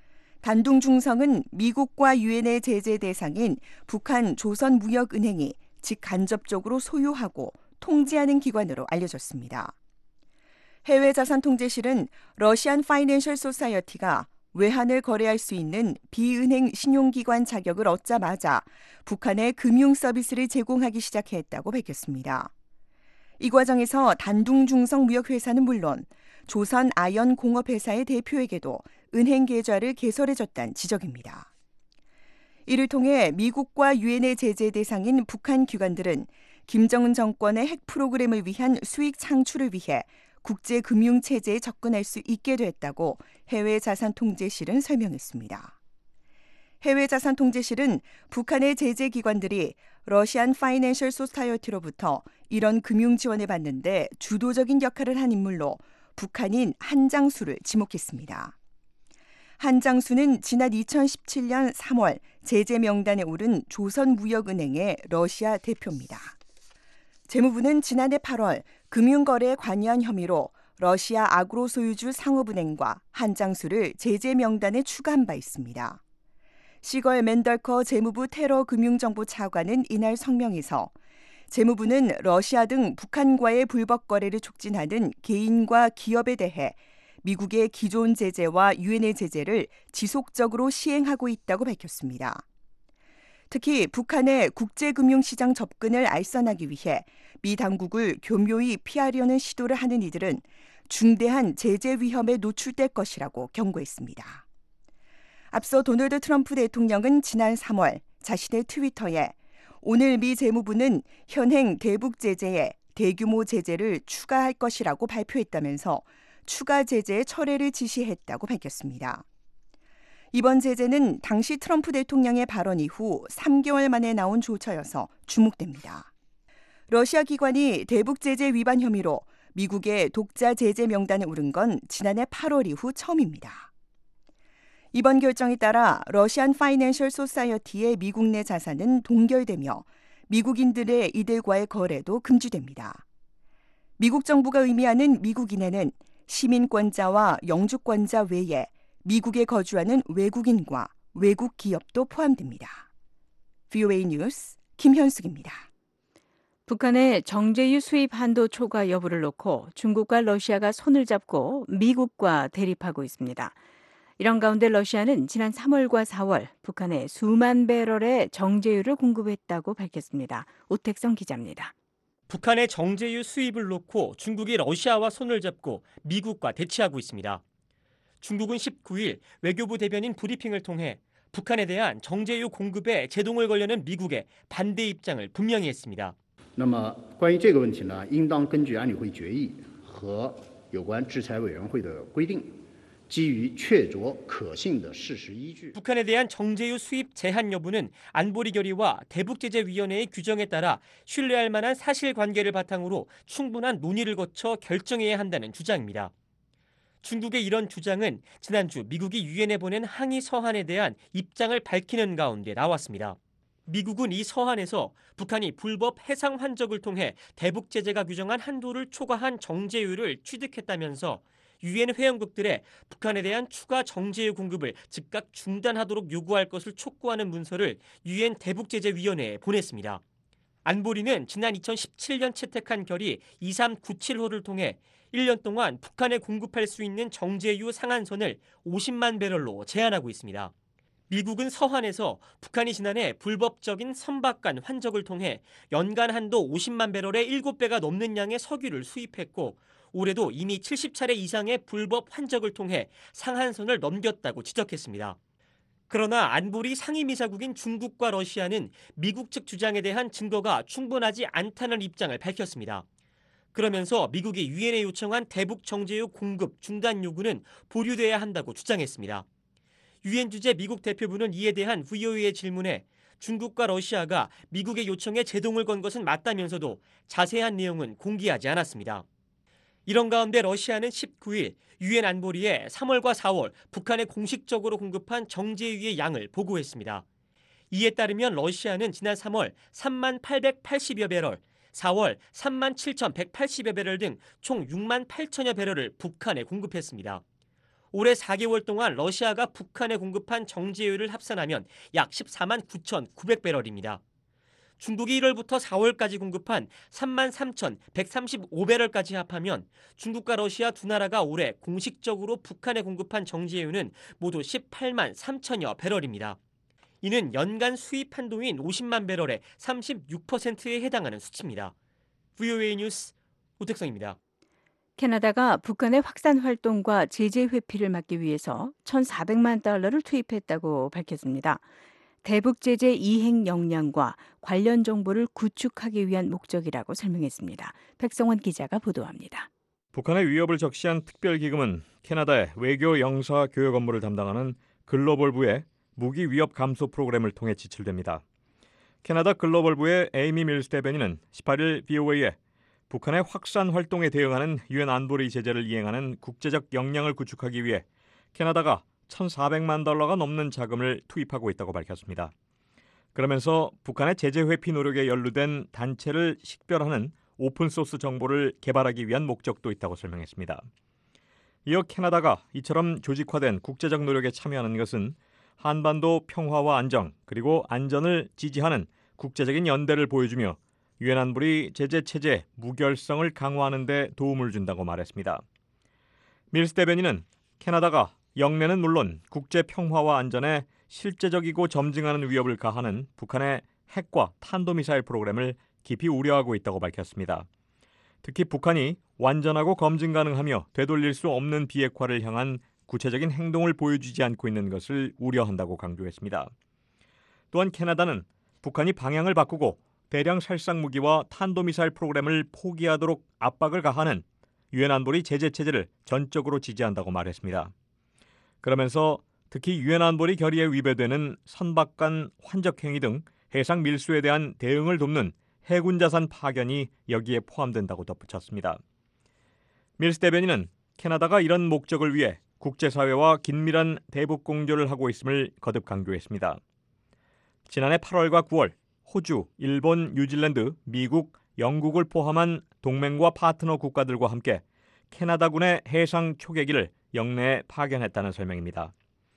단둥중성은 미국과 유엔의 제재 대상인 북한 조선무역은행이 직간접적으로 소유하고 통제하는 기관으로 알려졌습니다. 해외자산통제실은 러시안 파이낸셜 소사이어티가 외환을 거래할 수 있는 비은행 신용기관 자격을 얻자마자 북한에 금융 서비스를 제공하기 시작했다고 밝혔습니다. 이 과정에서 단둥중성 무역회사는 물론 조선 아연 공업회사의 대표에게도 은행 계좌를 개설해줬다는 지적입니다. 이를 통해 미국과 유엔의 제재 대상인 북한 기관들은 김정은 정권의 핵 프로그램을 위한 수익 창출을 위해 국제 금융 체제에 접근할 수 있게 됐다고 해외자산통제실은 설명했습니다. 해외자산통제실은 북한의 제재 기관들이 러시안 파이낸셜 소사이어티로부터 이런 금융 지원을 받는데 주도적인 역할을 한 인물로 북한인 한장수를 지목했습니다. 한장수는 지난 2017년 3월 제재 명단에 오른 조선무역은행의 러시아 대표입니다. 재무부는 지난해 8월 금융거래에 관여한 혐의로 러시아 아그로 소유주 상업은행과 한장수를 제재 명단에 추가한 바 있습니다. 시걸 맨덜커 재무부 테러 금융정보 차관은 이날 성명에서 재무부는 러시아 등 북한과의 불법 거래를 촉진하는 개인과 기업에 대해 미국의 기존 제재와 유엔의 제재를 지속적으로 시행하고 있다고 밝혔습니다. 특히 북한의 국제금융시장 접근을 알선하기 위해 미 당국을 교묘히 피하려는 시도를 하는 이들은 중대한 제재 위험에 노출될 것이라고 경고했습니다. 앞서 도널드 트럼프 대통령은 지난 3월 자신의 트위터에 오늘 미 재무부는 현행 대북 제재에 대규모 제재를 추가할 것이라고 발표했다면서 추가 제재의 철회를 지시했다고 밝혔습니다. 이번 제재는 당시 트럼프 대통령의 발언 이후 3개월 만에 나온 조처여서 주목됩니다. 러시아 기관이 대북 제재 위반 혐의로 미국의 독자 제재 명단에 오른 건 지난해 8월 이후 처음입니다. 이번 결정에 따라 러시안 파이낸셜 소사이어티의 미국 내 자산은 동결되며 미국인들의 이들과의 거래도 금지됩니다. 미국 정부가 의미하는 미국인에는 시민권자와 영주권자 외에 미국에 거주하는 외국인과 외국 기업도 포함됩니다. VOA 뉴스 김현숙입니다. 북한의 정제유 수입 한도 초과 여부를 놓고 중국과 러시아가 손을 잡고 미국과 대립하고 있습니다. 이런 가운데 러시아는 지난 3월과 4월 북한에 수만 배럴의 정제유를 공급했다고 밝혔습니다. 오택성 기자입니다. 북한의 정제유 수입을 놓고 중국이 러시아와 손을 잡고 미국과 대치하고 있습니다. 중국은 19일 외교부 대변인 브리핑을 통해 북한에 대한 정제유 공급에 제동을 걸려는 미국의 반대 입장을 분명히 했습니다. 那么关于这个问题呢，应当根据安理会决议和有关制裁委员会的规定，基于确凿可信的事实依据。 북한에 대한 정제유 수입 제한 여부는 안보리 결의와 대북제재위원회의 규정에 따라 신뢰할 만한 사실관계를 바탕으로 충분한 논의를 거쳐 결정해야 한다는 주장입니다. 중국의 이런 주장은 지난주 미국이 유엔에 보낸 항의 서한에 대한 입장을 밝히는 가운데 나왔습니다. 미국은 이 서한에서 북한이 불법 해상 환적을 통해 대북 제재가 규정한 한도를 초과한 정제유를 취득했다면서 유엔 회원국들의 북한에 대한 추가 정제유 공급을 즉각 중단하도록 요구할 것을 촉구하는 문서를 유엔 대북제재위원회에 보냈습니다. 안보리는 지난 2017년 채택한 결의 2397호를 통해 1년 동안 북한에 공급할 수 있는 정제유 상한선을 50만 배럴로 제한하고 있습니다. 미국은 서한에서 북한이 지난해 불법적인 선박간 환적을 통해 연간 한도 50만 배럴의 7배가 넘는 양의 석유를 수입했고 올해도 이미 70차례 이상의 불법 환적을 통해 상한선을 넘겼다고 지적했습니다. 그러나 안보리 상임이사국인 중국과 러시아는 미국 측 주장에 대한 증거가 충분하지 않다는 입장을 밝혔습니다. 그러면서 미국이 유엔에 요청한 대북 정제유 공급 중단 요구는 보류돼야 한다고 주장했습니다. 유엔 주재 미국 대표부는 이에 대한 VOA의 질문에 중국과 러시아가 미국의 요청에 제동을 건 것은 맞다면서도 자세한 내용은 공개하지 않았습니다. 이런 가운데 러시아는 19일 유엔 안보리에 3월과 4월 북한에 공식적으로 공급한 정제유의 양을 보고했습니다. 이에 따르면 러시아는 지난 3월 3만 880여 배럴, 4월 3만 7,180여 배럴 등 총 6만 8천여 배럴을 북한에 공급했습니다. 올해 4개월 동안 러시아가 북한에 공급한 정제유를 합산하면 약 14만 9,900배럴입니다. 중국이 1월부터 4월까지 공급한 3만 3,135배럴까지 합하면 중국과 러시아 두 나라가 올해 공식적으로 북한에 공급한 정제유는 모두 18만 3천여 배럴입니다. 이는 연간 수입 한도인 50만 배럴의 36%에 해당하는 수치입니다. VOA 뉴스 오택성입니다. 캐나다가 북한의 확산 활동과 제재 회피를 막기 위해서 1,400만 달러를 투입했다고 밝혔습니다. 대북 제재 이행 역량과 관련 정보를 구축하기 위한 목적이라고 설명했습니다. 백성원 기자가 보도합니다. 북한의 위협을 적시한 특별기금은 캐나다의 외교 영사 교역 업무를 담당하는 글로벌부의 무기 위협 감소 프로그램을 통해 지출됩니다. 캐나다 글로벌부의 에이미 밀스 대변인은 18일 VOA에 북한의 확산 활동에 대응하는 유엔 안보리 제재를 이행하는 국제적 역량을 구축하기 위해 캐나다가 1,400만 달러가 넘는 자금을 투입하고 있다고 밝혔습니다. 그러면서 북한의 제재 회피 노력에 연루된 단체를 식별하는 오픈소스 정보를 개발하기 위한 목적도 있다고 설명했습니다. 이어 캐나다가 이처럼 조직화된 국제적 노력에 참여하는 것은 한반도 평화와 안정 그리고 안전을 지지하는 국제적인 연대를 보여주며 유엔 안보리 제재 체제 무결성을 강화하는 데 도움을 준다고 말했습니다. 밀스 대변인은 캐나다가 영내는 물론 국제 평화와 안전에 실제적이고 점증하는 위협을 가하는 북한의 핵과 탄도미사일 프로그램을 깊이 우려하고 있다고 밝혔습니다. 특히 북한이 완전하고 검증 가능하며 되돌릴 수 없는 비핵화를 향한 구체적인 행동을 보여주지 않고 있는 것을 우려한다고 강조했습니다. 또한 캐나다는 북한이 방향을 바꾸고 대량 살상 무기와 탄도미사일 프로그램을 포기하도록 압박을 가하는 유엔 안보리 제재 체제를 전적으로 지지한다고 말했습니다. 그러면서 특히 유엔 안보리 결의에 위배되는 선박간 환적 행위 등 해상 밀수에 대한 대응을 돕는 해군 자산 파견이 여기에 포함된다고 덧붙였습니다. 밀스 대변인은 캐나다가 이런 목적을 위해 국제사회와 긴밀한 대북 공조를 하고 있음을 거듭 강조했습니다. 지난해 8월과 9월 호주, 일본, 뉴질랜드, 미국, 영국을 포함한 동맹과 파트너 국가들과 함께 캐나다군의 해상 초계기를 영내에 파견했다는 설명입니다.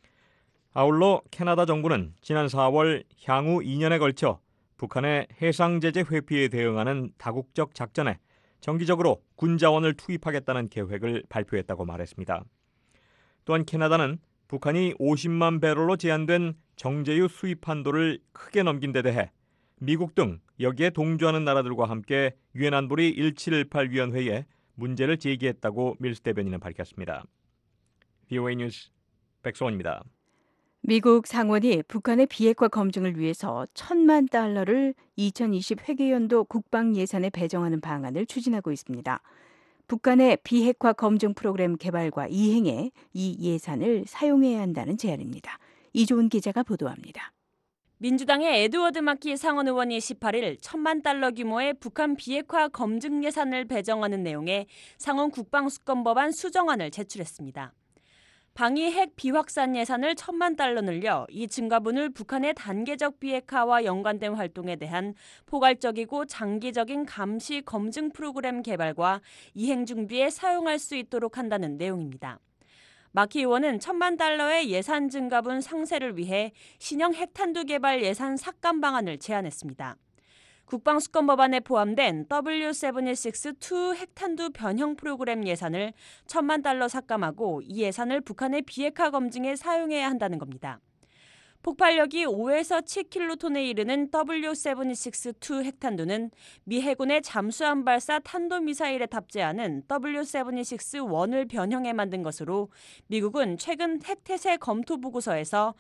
아울러 캐나다 정부는 지난 4월 향후 2년에 걸쳐 북한의 해상 제재 회피에 대응하는 다국적 작전에 정기적으로 군 자원을 투입하겠다는 계획을 발표했다고 말했습니다. 또한 캐나다는 북한이 50만 배럴로 제한된 정제유 수입 한도를 크게 넘긴 데 대해 미국 등 여기에 동조하는 나라들과 함께 유엔 안보리 1718 위원회에 문제를 제기했다고 밀스 대변인은 밝혔습니다. VOA 뉴스 백소원입니다. 미국 상원이 북한의 비핵화 검증을 위해서 $10,000,000를 2020 회계연도 국방 예산에 배정하는 방안을 추진하고 있습니다. 북한의 비핵화 검증 프로그램 개발과 이행에 이 예산을 사용해야 한다는 제안입니다. 이조은 기자가 보도합니다. 민주당의 에드워드 마키 상원 의원이 18일 $10,000,000 규모의 북한 비핵화 검증 예산을 배정하는 내용의 상원 국방수권법안 수정안을 제출했습니다. 방위 핵 비확산 예산을 $10,000,000 늘려 이 증가분을 북한의 단계적 비핵화와 연관된 활동에 대한 포괄적이고 장기적인 감시 검증 프로그램 개발과 이행 준비에 사용할 수 있도록 한다는 내용입니다. 마키 의원은 $10,000,000의 예산 증가분 상세를 위해 신형 핵탄두 개발 예산 삭감 방안을 제안했습니다. 국방수권법안에 포함된 W716-2 핵탄두 변형 프로그램 예산을 $10,000,000 삭감하고 이 예산을 북한의 비핵화 검증에 사용해야 한다는 겁니다. 폭발력이 5에서 7킬로톤에 이르는 W716-2 핵탄두는 미 해군의 잠수함 발사 탄도미사일에 탑재하는 W716-1을 변형해 만든 것으로 미국은 최근 핵태세 검토 보고서에서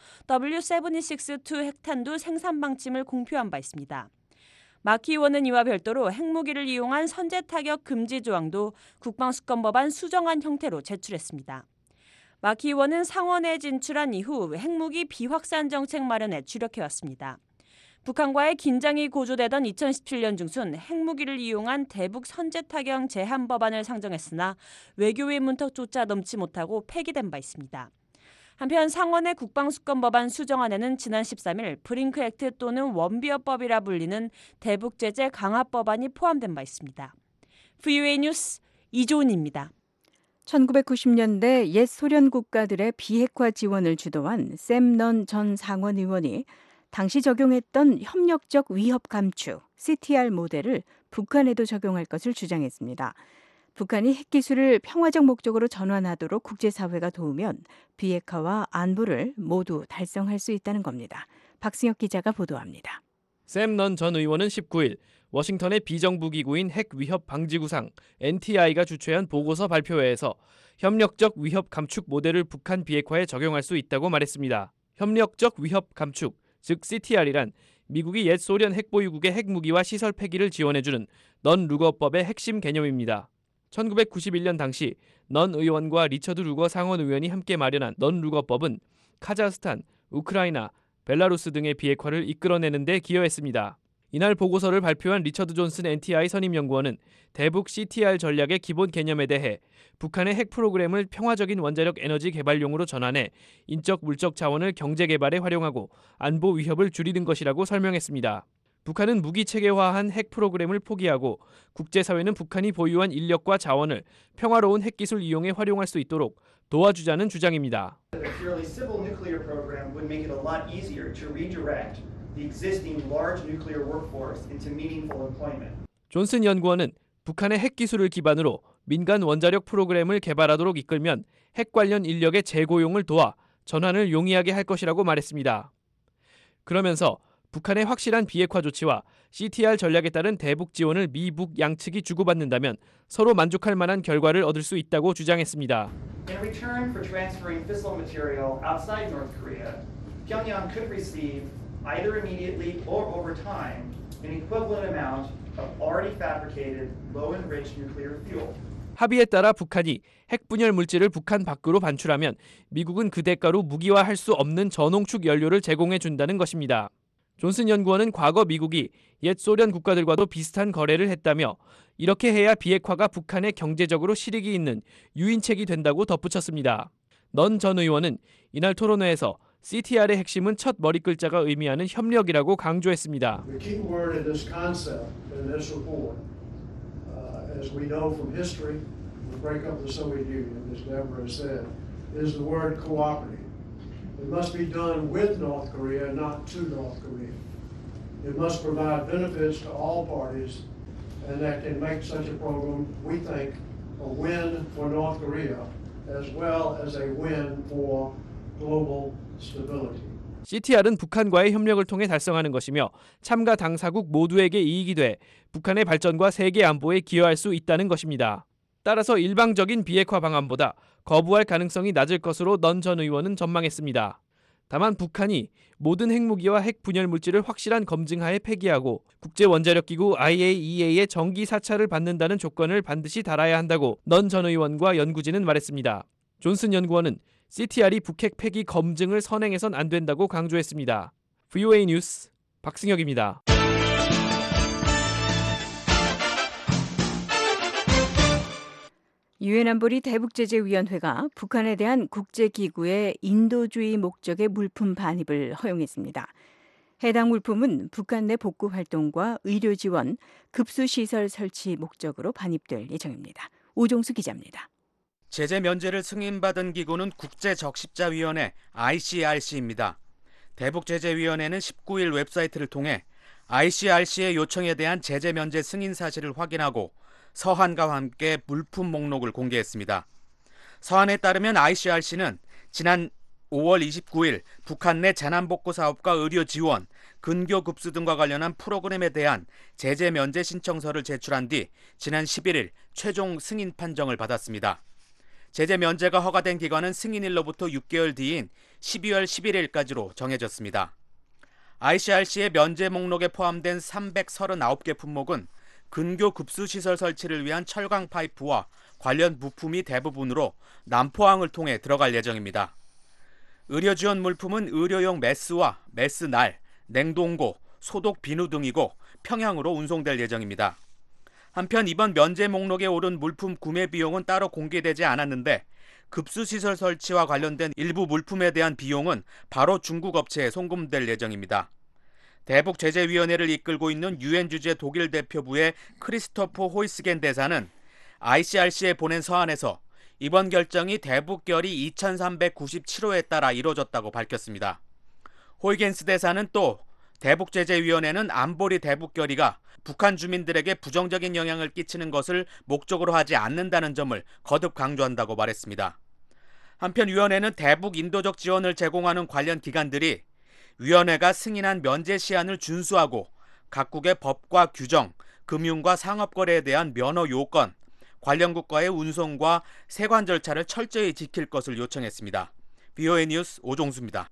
W716-2 핵탄두 생산 방침을 공표한 바 있습니다. 마키 의원은 이와 별도로 핵무기를 이용한 선제 타격 금지 조항도 국방수권법안 수정안 형태로 제출했습니다. 마키 의원은 상원에 진출한 이후 핵무기 비확산 정책 마련에 주력해왔습니다. 북한과의 긴장이 고조되던 2017년 중순 핵무기를 이용한 대북 선제 타격 제한 법안을 상정했으나 외교의 문턱조차 넘지 못하고 폐기된 바 있습니다. 한편 상원의 국방수권법안 수정안에는 지난 13일 브링크 액트 또는 원비어법이라 불리는 대북 제재 강화 법안이 포함된 바 있습니다. VOA 뉴스 이조은입니다. 1990년대 옛 소련 국가들의 비핵화 지원을 주도한 샘 넌 전 상원 의원이 당시 적용했던 협력적 위협 감축 CTR 모델을 북한에도 적용할 것을 주장했습니다. 북한이 핵기술을 평화적 목적으로 전환하도록 국제사회가 도우면 비핵화와 안보를 모두 달성할 수 있다는 겁니다. 박승혁 기자가 보도합니다. 샘 넌 전 의원은 19일 워싱턴의 비정부기구인 핵위협방지구상 NTI가 주최한 보고서 발표회에서 협력적 위협 감축 모델을 북한 비핵화에 적용할 수 있다고 말했습니다. 협력적 위협 감축, 즉 CTR이란 미국이 옛 소련 핵보유국의 핵무기와 시설 폐기를 지원해주는 넌 루거법의 핵심 개념입니다. 1991년 당시 넌 의원과 리처드 루거 상원 의원이 함께 마련한 넌 루거법은 카자흐스탄, 우크라이나, 벨라루스 등의 비핵화를 이끌어내는 데 기여했습니다. 이날 보고서를 발표한 리처드 존슨 NTI 선임연구원은 대북 CTR 전략의 기본 개념에 대해 북한의 핵 프로그램을 평화적인 원자력 에너지 개발용으로 전환해 인적 물적 자원을 경제 개발에 활용하고 안보 위협을 줄이는 것이라고 설명했습니다. 북한은 무기 체계화한 핵 프로그램을 포기하고 국제사회는 북한이 보유한 인력과 자원을 평화로운 핵기술 이용에 활용할 수 있도록 도와주자는 주장입니다. 존슨 연구원은 북한의 핵기술을 기반으로 민간 원자력 프로그램을 개발하도록 이끌면 핵 관련 인력의 재고용을 도와 전환을 용이하게 할 것이라고 말했습니다. 그러면서 북한의 확실한 비핵화 조치와 CTR 전략에 따른 대북 지원을 미북 양측이 주고받는다면 서로 만족할 만한 결과를 얻을 수 있다고 주장했습니다. In return for transferring fissile material outside North Korea, Pyongyang could receive either immediately or over time an equivalent amount of already fabricated low-enriched nuclear fuel. 합의에 따라 북한이 핵분열 물질을 북한 밖으로 반출하면 미국은 그 대가로 무기화할 수 없는 저농축 연료를 제공해 준다는 것입니다. 존슨 연구원은 과거 미국이 옛 소련 국가들과도 비슷한 거래를 했다며 이렇게 해야 비핵화가 북한에 경제적으로 실익이 있는 유인책이 된다고 덧붙였습니다. 넌 전 의원은 이날 토론회에서 CTR의 핵심은 첫 머리 글자가 의미하는 협력이라고 강조했습니다. The key word in this concept in this report, as we know from history, the breakup of the Soviet Union, as Deborah said, is the word cooperative. It must be done with North Korea, not to North Korea. It must provide benefits to all parties, and that can make such a program, we think, a win for North Korea, as well as a win for global stability. CTR은 북한과의 협력을 통해 달성하는 것이며 참가 당사국 모두에게 이익이 돼 북한의 발전과 세계 안보에 기여할 수 있다는 것입니다. 따라서 일방적인 비핵화 방안보다 거부할 가능성이 낮을 것으로 넌 전 의원은 전망했습니다. 다만 북한이 모든 핵무기와 핵 분열 물질을 확실한 검증하에 폐기하고 국제원자력기구 IAEA의 정기 사찰을 받는다는 조건을 반드시 달아야 한다고 넌 전 의원과 연구진은 말했습니다. 존슨 연구원은 CTR이 북핵 폐기 검증을 선행해선 안 된다고 강조했습니다. VOA 뉴스 박승혁입니다. 유엔 안보리 대북제재위원회가 북한에 대한 국제기구의 인도주의 목적의 물품 반입을 허용했습니다. 해당 물품은 북한 내 복구 활동과 의료 지원, 급수시설 설치 목적으로 반입될 예정입니다. 오종수 기자입니다. 제재 면제를 승인받은 기구는 국제적십자위원회 ICRC입니다. 대북제재위원회는 19일 웹사이트를 통해 ICRC의 요청에 대한 제재 면제 승인 사실을 확인하고 서한과 함께 물품 목록을 공개했습니다. 서한에 따르면 ICRC는 지난 5월 29일 북한 내 재난복구 사업과 의료 지원, 근교 급수 등과 관련한 프로그램에 대한 제재 면제 신청서를 제출한 뒤 지난 11일 최종 승인 판정을 받았습니다. 제재 면제가 허가된 기간은 승인일로부터 6개월 뒤인 12월 11일까지로 정해졌습니다. ICRC의 면제 목록에 포함된 339개 품목은 근교 급수시설 설치를 위한 철강 파이프와 관련 부품이 대부분으로 남포항을 통해 들어갈 예정입니다. 의료 지원 물품은 의료용 메스와 메스날, 냉동고, 소독 비누 등이고 평양으로 운송될 예정입니다. 한편 이번 면제 목록에 오른 물품 구매 비용은 따로 공개되지 않았는데 급수시설 설치와 관련된 일부 물품에 대한 비용은 바로 중국 업체에 송금될 예정입니다. 대북제재위원회를 이끌고 있는 유엔 주재 독일 대표부의 크리스토퍼 호이스겐 대사는 ICRC에 보낸 서한에서 이번 결정이 대북결의 2397호에 따라 이루어졌다고 밝혔습니다. 호이겐스 대사는 또 대북제재위원회는 안보리 대북결의가 북한 주민들에게 부정적인 영향을 끼치는 것을 목적으로 하지 않는다는 점을 거듭 강조한다고 말했습니다. 한편 위원회는 대북 인도적 지원을 제공하는 관련 기관들이 위원회가 승인한 면제 시한을 준수하고 각국의 법과 규정, 금융과 상업거래에 대한 면허 요건, 관련 국가의 운송과 세관 절차를 철저히 지킬 것을 요청했습니다. VOA 뉴스 오종수입니다.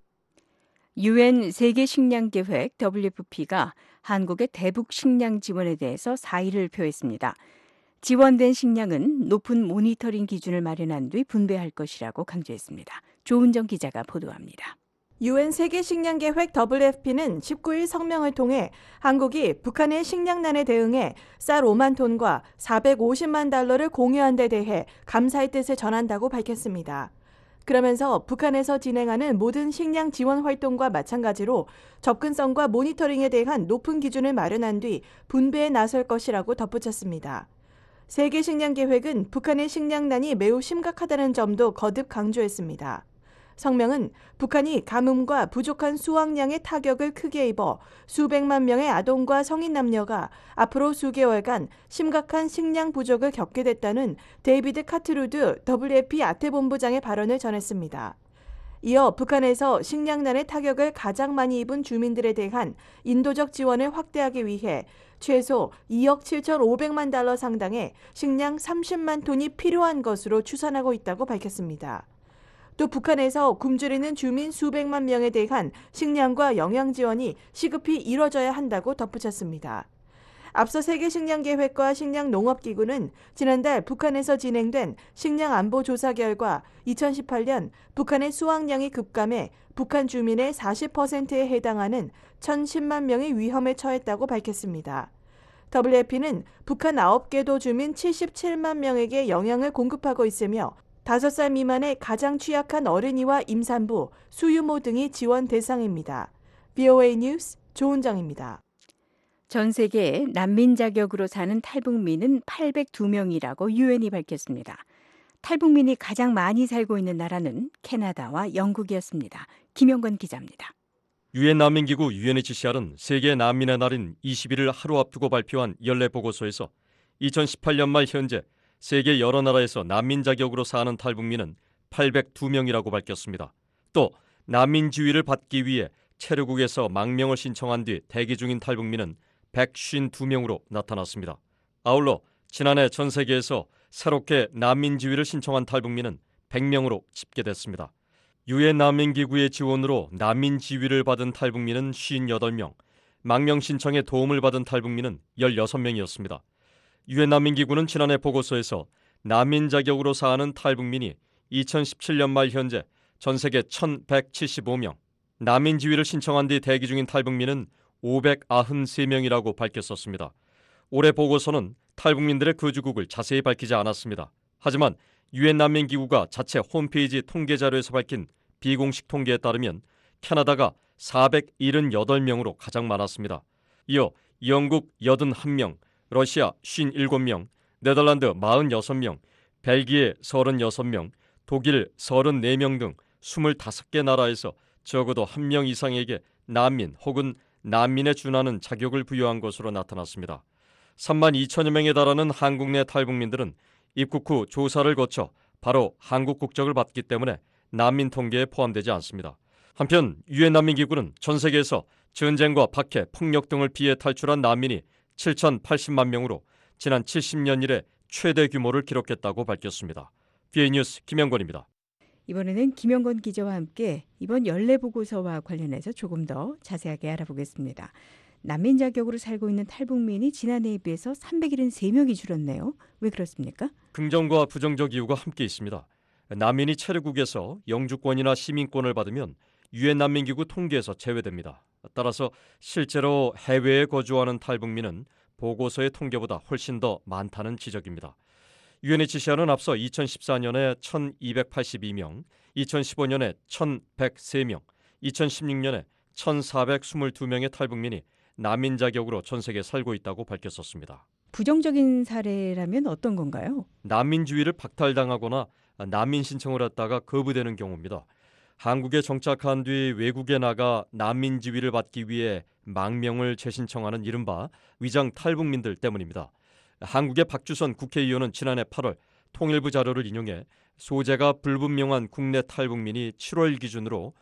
유엔 세계식량계획 WFP가 한국의 대북 식량 지원에 대해서 사의를 표했습니다. 지원된 식량은 높은 모니터링 기준을 마련한 뒤 분배할 것이라고 강조했습니다. 조은정 기자가 보도합니다. 유엔 세계식량계획 WFP는 19일 성명을 통해 한국이 북한의 식량난에 대응해 쌀 5만 톤과 450만 달러를 공유한 데 대해 감사의 뜻을 전한다고 밝혔습니다. 그러면서 북한에서 진행하는 모든 식량 지원 활동과 마찬가지로 접근성과 모니터링에 대한 높은 기준을 마련한 뒤 분배에 나설 것이라고 덧붙였습니다. 세계식량계획은 북한의 식량난이 매우 심각하다는 점도 거듭 강조했습니다. 성명은 북한이 가뭄과 부족한 수확량의 타격을 크게 입어 수백만 명의 아동과 성인 남녀가 앞으로 수개월간 심각한 식량 부족을 겪게 됐다는 데이비드 카트루드 WFP 아태본부장의 발언을 전했습니다. 이어 북한에서 식량난의 타격을 가장 많이 입은 주민들에 대한 인도적 지원을 확대하기 위해 최소 2억 7,500만 달러 상당의 식량 30만 톤이 필요한 것으로 추산하고 있다고 밝혔습니다. 또 북한에서 굶주리는 주민 수백만 명에 대한 식량과 영양 지원이 시급히 이뤄져야 한다고 덧붙였습니다. 앞서 세계식량계획과 식량농업기구는 지난달 북한에서 진행된 식량안보조사 결과 2018년 북한의 수확량이 급감해 북한 주민의 40%에 해당하는 1,010만 명이 위험에 처했다고 밝혔습니다. WFP는 북한 9개도 주민 77만 명에게 영양을 공급하고 있으며 5살 미만의 가장 취약한 어린이와 임산부, 수유모 등이 지원 대상입니다. VOA 뉴스 조은정입니다. 전 세계에 난민 자격으로 사는 탈북민은 802명이라고 유엔이 밝혔습니다. 탈북민이 가장 많이 살고 있는 나라는 캐나다와 영국이었습니다. 김영건 기자입니다. 유엔 난민기구 UNHCR은 세계 난민의 날인 21일 하루 앞두고 발표한 연례 보고서에서 2018년 말 현재 세계 여러 나라에서 난민 자격으로 사는 탈북민은 802명이라고 밝혔습니다. 또 난민 지위를 받기 위해 체류국에서 망명을 신청한 뒤 대기 중인 탈북민은 152명으로 나타났습니다. 아울러 지난해 전 세계에서 새롭게 난민 지위를 신청한 탈북민은 100명으로 집계됐습니다. 유엔 난민기구의 지원으로 난민 지위를 받은 탈북민은 58명, 망명 신청에 도움을 받은 탈북민은 16명이었습니다. 유엔 난민기구는 지난해 보고서에서 난민 자격으로 사는 탈북민이 2017년 말 현재 전 세계 1,175명, 난민 지위를 신청한 뒤 대기 중인 탈북민은 593명이라고 밝혔었습니다. 올해 보고서는 탈북민들의 거주국을 자세히 밝히지 않았습니다. 하지만 유엔 난민기구가 자체 홈페이지 통계 자료에서 밝힌 비공식 통계에 따르면 캐나다가 478명으로 가장 많았습니다. 이어 영국 81명, 러시아 57명, 네덜란드 46명, 벨기에 36명, 독일 34명 등 25개 나라에서 적어도 1명 이상에게 난민 혹은 난민에 준하는 자격을 부여한 것으로 나타났습니다. 3만 2천여 명에 달하는 한국 내 탈북민들은 입국 후 조사를 거쳐 바로 한국 국적을 받기 때문에 난민 통계에 포함되지 않습니다. 한편 유엔 난민기구는 전 세계에서 전쟁과 박해, 폭력 등을 피해 탈출한 난민이 7,080만 명으로 지난 70년 이래 최대 규모를 기록했다고 밝혔습니다. BA 뉴스 김영권입니다. 이번에는 김영건 기자와 함께 이번 연례 보고서와 관련해서 조금 더 자세하게 알아보겠습니다. 난민 자격으로 살고 있는 탈북민이 지난해에 비해서 373명이 줄었네요. 왜 그렇습니까? 긍정과 부정적 이유가 함께 있습니다. 난민이 체류국에서 영주권이나 시민권을 받으면 유엔 난민기구 통계에서 제외됩니다. 따라서 실제로 해외에 거주하는 탈북민은 보고서의 통계보다 훨씬 더 많다는 지적입니다. UNHCR은 앞서 2014년에 1,282명, 2015년에 1,103명, 2016년에 1,422명의 탈북민이 난민 자격으로 전 세계에 살고 있다고 밝혔었습니다. 부정적인 사례라면 어떤 건가요? 난민 지위를 박탈당하거나 난민 신청을 했다가 거부되는 경우입니다. 한국에 정착한 뒤 외국에 나가 난민 지위를 받기 위해 망명을 재신청하는 이른바 위장 탈북민들 때문입니다. 한국의 박주선 국회의원은 지난해 8월 통일부 자료를 인용해 소재가 불분명한 국내 탈북민이 7월 기준으로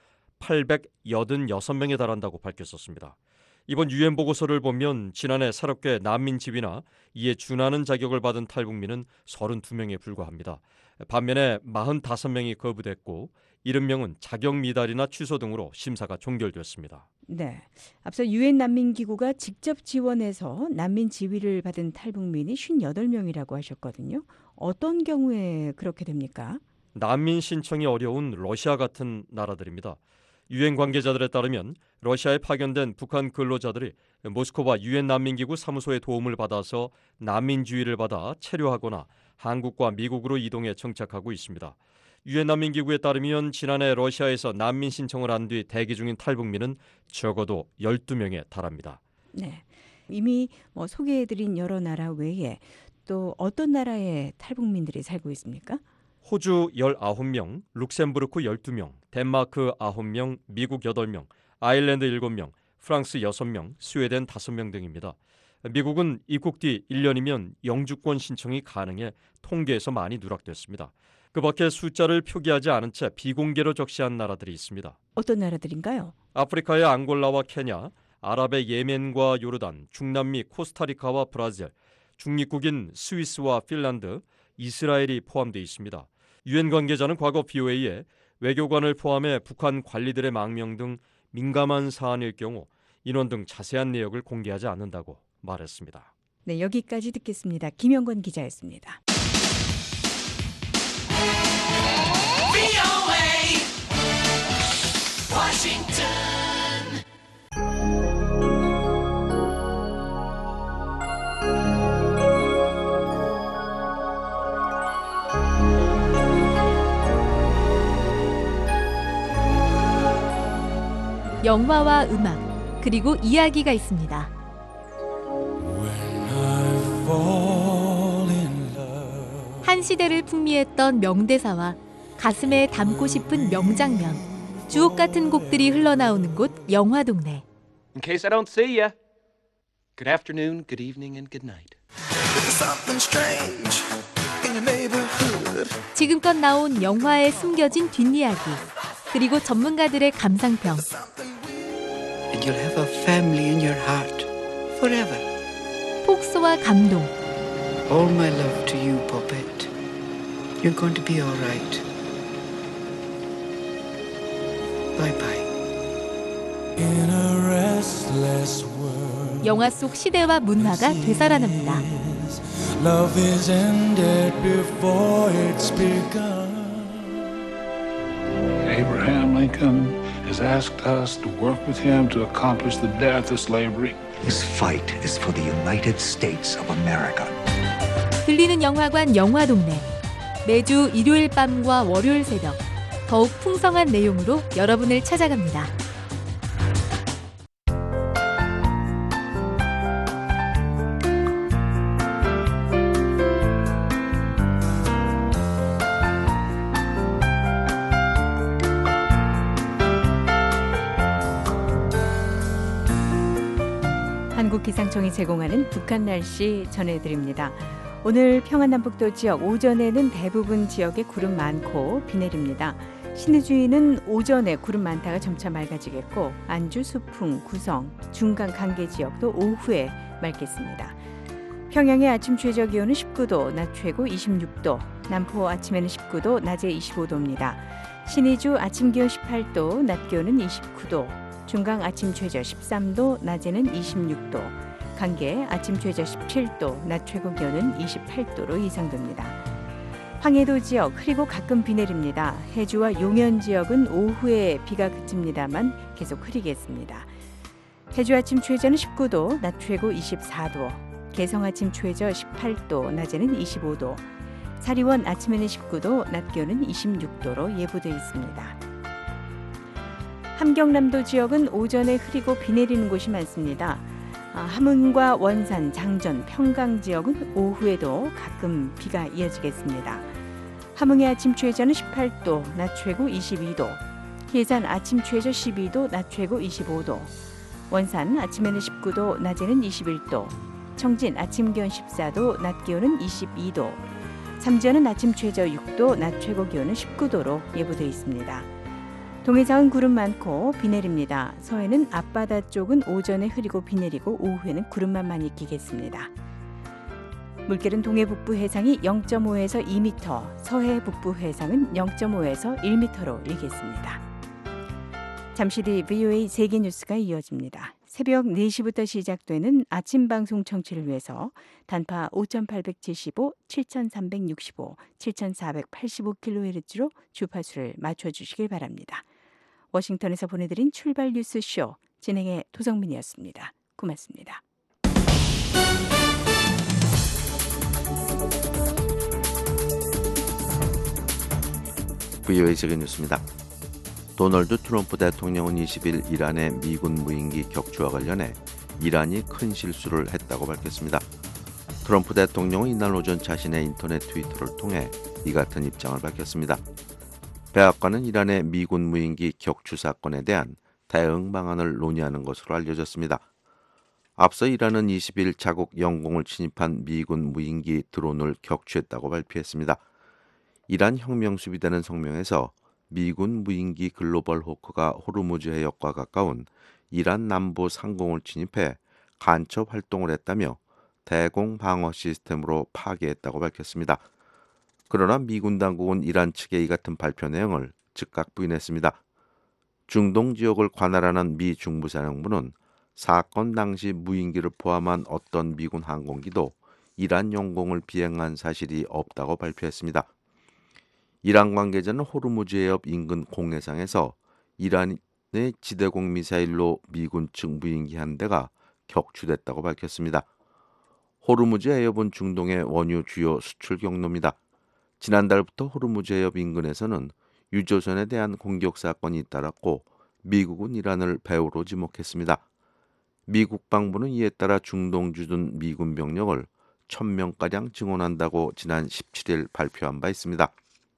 886명에 달한다고 밝혔었습니다. 이번 유엔 보고서를 보면 지난해 새롭게 난민 지위나 이에 준하는 자격을 받은 탈북민은 32명에 불과합니다. 반면에 45명이 거부됐고 70명은 자격 미달이나 취소 등으로 심사가 종결됐습니다. 네, 앞서 유엔 난민기구가 직접 지원해서 난민 지위를 받은 탈북민이 58명이라고 하셨거든요. 어떤 경우에 그렇게 됩니까? 난민 신청이 어려운 러시아 같은 나라들입니다. 유엔 관계자들에 따르면 러시아에 파견된 북한 근로자들이 모스크바 유엔 난민기구 사무소의 도움을 받아서 난민 지위를 받아 체류하거나 한국과 미국으로 이동해 정착하고 있습니다. 유엔 난민기구에 따르면 지난해 러시아에서 난민 신청을 한 뒤 대기 중인 탈북민은 적어도 12명에 달합니다. 네, 이미 소개해드린 여러 나라 외에 또 어떤 나라에 탈북민들이 살고 있습니까? 호주 19명, 룩셈부르크 12명, 덴마크 9명, 미국 8명, 아일랜드 7명, 프랑스 6명, 스웨덴 5명 등입니다. 미국은 입국 뒤 1년이면 영주권 신청이 가능해 통계에서 많이 누락됐습니다. 그 밖에 숫자를 표기하지 않은 채 비공개로 적시한 나라들이 있습니다. 어떤 나라들인가요? 아프리카의 앙골라와 케냐, 아랍의 예멘과 요르단, 중남미 코스타리카와 브라질, 중립국인 스위스와 핀란드, 이스라엘이 포함되어 있습니다. 유엔 관계자는 과거 BOA에 외교관을 포함해 북한 관리들의 망명 등 민감한 사안일 경우 인원 등 자세한 내역을 공개하지 않는다고 말했습니다. 네, 여기까지 듣겠습니다. 김영건 기자였습니다. 영화와 음악, 그리고 이야기가 있습니다. 한 시대를 풍미했던 명대사와 가슴에 담고 싶은 명장면, 주옥 같은 곡들이 흘러나오는 곳 영화동네. In case I don't see ya, good afternoon, good evening, and good night. 지금껏 나온 영화에 숨겨진 뒷이야기. 그리고 전문가들의 감상평. And you'll have a family in your heart forever. 폭소와 감동. All my love to you, Poppet. You're going to be all right. Bye-bye. In a restless world, 영화 속 시대와 문화가 되살아납니다. love is ended before it's begun. Abraham Lincoln has asked us to work with him to accomplish the death of slavery. This fight is for the United States of America. 들리는 영화관 영화동네. 매주 일요일 밤과 월요일 새벽 더욱 풍성한 내용으로 여러분을 찾아갑니다. 한국기상청이 제공하는 북한 날씨 전해드립니다. 오늘 평안남북도 지역 오전에는 대부분 지역에 구름 많고 비 내립니다. 신의주의는 오전에 구름 많다가 점차 맑아지겠고 안주, 수풍, 구성, 중간 강계 지역도 오후에 맑겠습니다. 평양의 아침 최저 기온은 19도, 낮 최고 26도, 남포 아침에는 19도, 낮에 25도입니다. 신의주 아침 기온 18도, 낮 기온은 29도, 중강 아침 최저 13도, 낮에는 26도, 강계 아침 최저 17도, 낮 최고 기온은 28도로 예상됩니다. 황해도 지역 흐리고 가끔 비 내립니다. 해주와 용현 지역은 오후에 비가 그칩니다만 계속 흐리겠습니다. 해주 아침 최저는 19도, 낮 최고 24도, 개성 아침 최저 18도, 낮에는 25도, 사리원 아침에는 19도, 낮 기온은 26도로 예보되어 있습니다. 함경남도 지역은 오전에 흐리고 비 내리는 곳이 많습니다. 함흥과 원산, 장전, 평강 지역은 오후에도 가끔 비가 이어지겠습니다. 함흥의 아침 최저는 18도, 낮 최고 22도, 예산 아침 최저 12도, 낮 최고 25도, 원산 아침에는 19도, 낮에는 21도, 청진 아침 기온 14도, 낮 기온은 22도, 삼전은 아침 최저 6도, 낮 최고 기온은 19도로 예보되어 있습니다. 동해상은 구름 많고 비 내립니다. 서해는 앞바다 쪽은 오전에 흐리고 비 내리고 오후에는 구름만 많이 끼겠습니다. 물결은 동해 북부 해상이 0.5에서 2m, 서해 북부 해상은 0.5에서 1m로 일겠습니다. 잠시 뒤 VOA 세계 뉴스가 이어집니다. 새벽 4시부터 시작되는 아침 방송 청취를 위해서 단파 5,875, 7,365, 7,485kHz로 주파수를 맞춰주시길 바랍니다. 워싱턴에서 보내드린 출발 뉴스쇼 진행의 도성민이었습니다. 고맙습니다. VOA 세계 뉴스입니다. 도널드 트럼프 대통령은 20일 이란의 미군 무인기 격추와 관련해 이란이 큰 실수를 했다고 밝혔습니다. 트럼프 대통령은 이날 오전 자신의 인터넷 트위터를 통해 이 같은 입장을 밝혔습니다. 백악관은 이란의 미군 무인기 격추 사건에 대한 대응 방안을 논의하는 것으로 알려졌습니다. 앞서 이란은 20일 자국 영공을 침입한 미군 무인기 드론을 격추했다고 발표했습니다. 이란 혁명수비대는 성명에서 미군 무인기 글로벌 호크가 호르무즈 해역과 가까운 이란 남부 상공을 침입해 간첩 활동을 했다며 대공 방어 시스템으로 파괴했다고 밝혔습니다. 그러나 미군 당국은 이란 측의 이 같은 발표 내용을 즉각 부인했습니다. 중동 지역을 관할하는 미 중부사령부는 사건 당시 무인기를 포함한 어떤 미군 항공기도 이란 영공을 비행한 사실이 없다고 발표했습니다. 이란 관계자는 호르무즈 해협 인근 공해상에서 이란의 지대공 미사일로 미군 측 무인기 한 대가 격추됐다고 밝혔습니다. 호르무즈 해협은 중동의 원유 주요 수출 경로입니다. 지난달부터 호르무즈 해협 인근에서는 유조선에 대한 공격 사건이 잇따랐고 미국은 이란을 배후로 지목했습니다. 미 국방부는 이에 따라 중동 주둔 미군 병력을 1,000명가량 증원한다고 지난 17일 발표한 바 있습니다.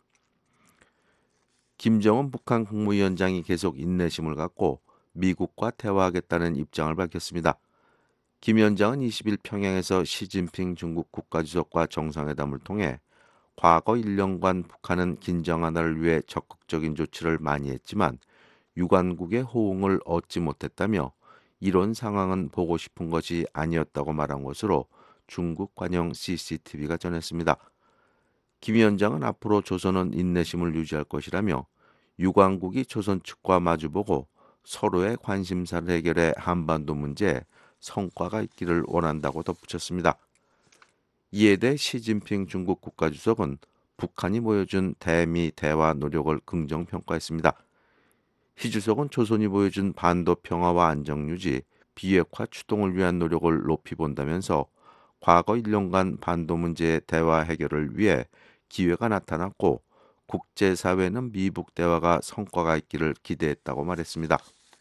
김정은 북한 국무위원장이 계속 인내심을 갖고 미국과 대화하겠다는 입장을 밝혔습니다. 김 위원장은 20일 평양에서 시진핑 중국 국가주석과 정상회담을 통해 과거 1년간 북한은 긴장 완화를 위해 적극적인 조치를 많이 했지만 유관국의 호응을 얻지 못했다며 이런 상황은 보고 싶은 것이 아니었다고 말한 것으로 중국 관영 CCTV가 전했습니다. 김 위원장은 앞으로 조선은 인내심을 유지할 것이라며 유관국이 조선 측과 마주보고 서로의 관심사를 해결해 한반도 문제에 성과가 있기를 원한다고 덧붙였습니다. 이에 대해 시진핑 중국 국가주석은 북한이 보여준 대미 대화 노력을 긍정평가했습니다. 시 주석은 조선이 보여준 반도 평화와 안정 유지, 비핵화 추동을 위한 노력을 높이 본다면서 과거 1년간 반도 문제의 대화 해결을 위해 기회가 나타났고 국제사회는 미북 대화가 성과가 있기를 기대했다고 말했습니다.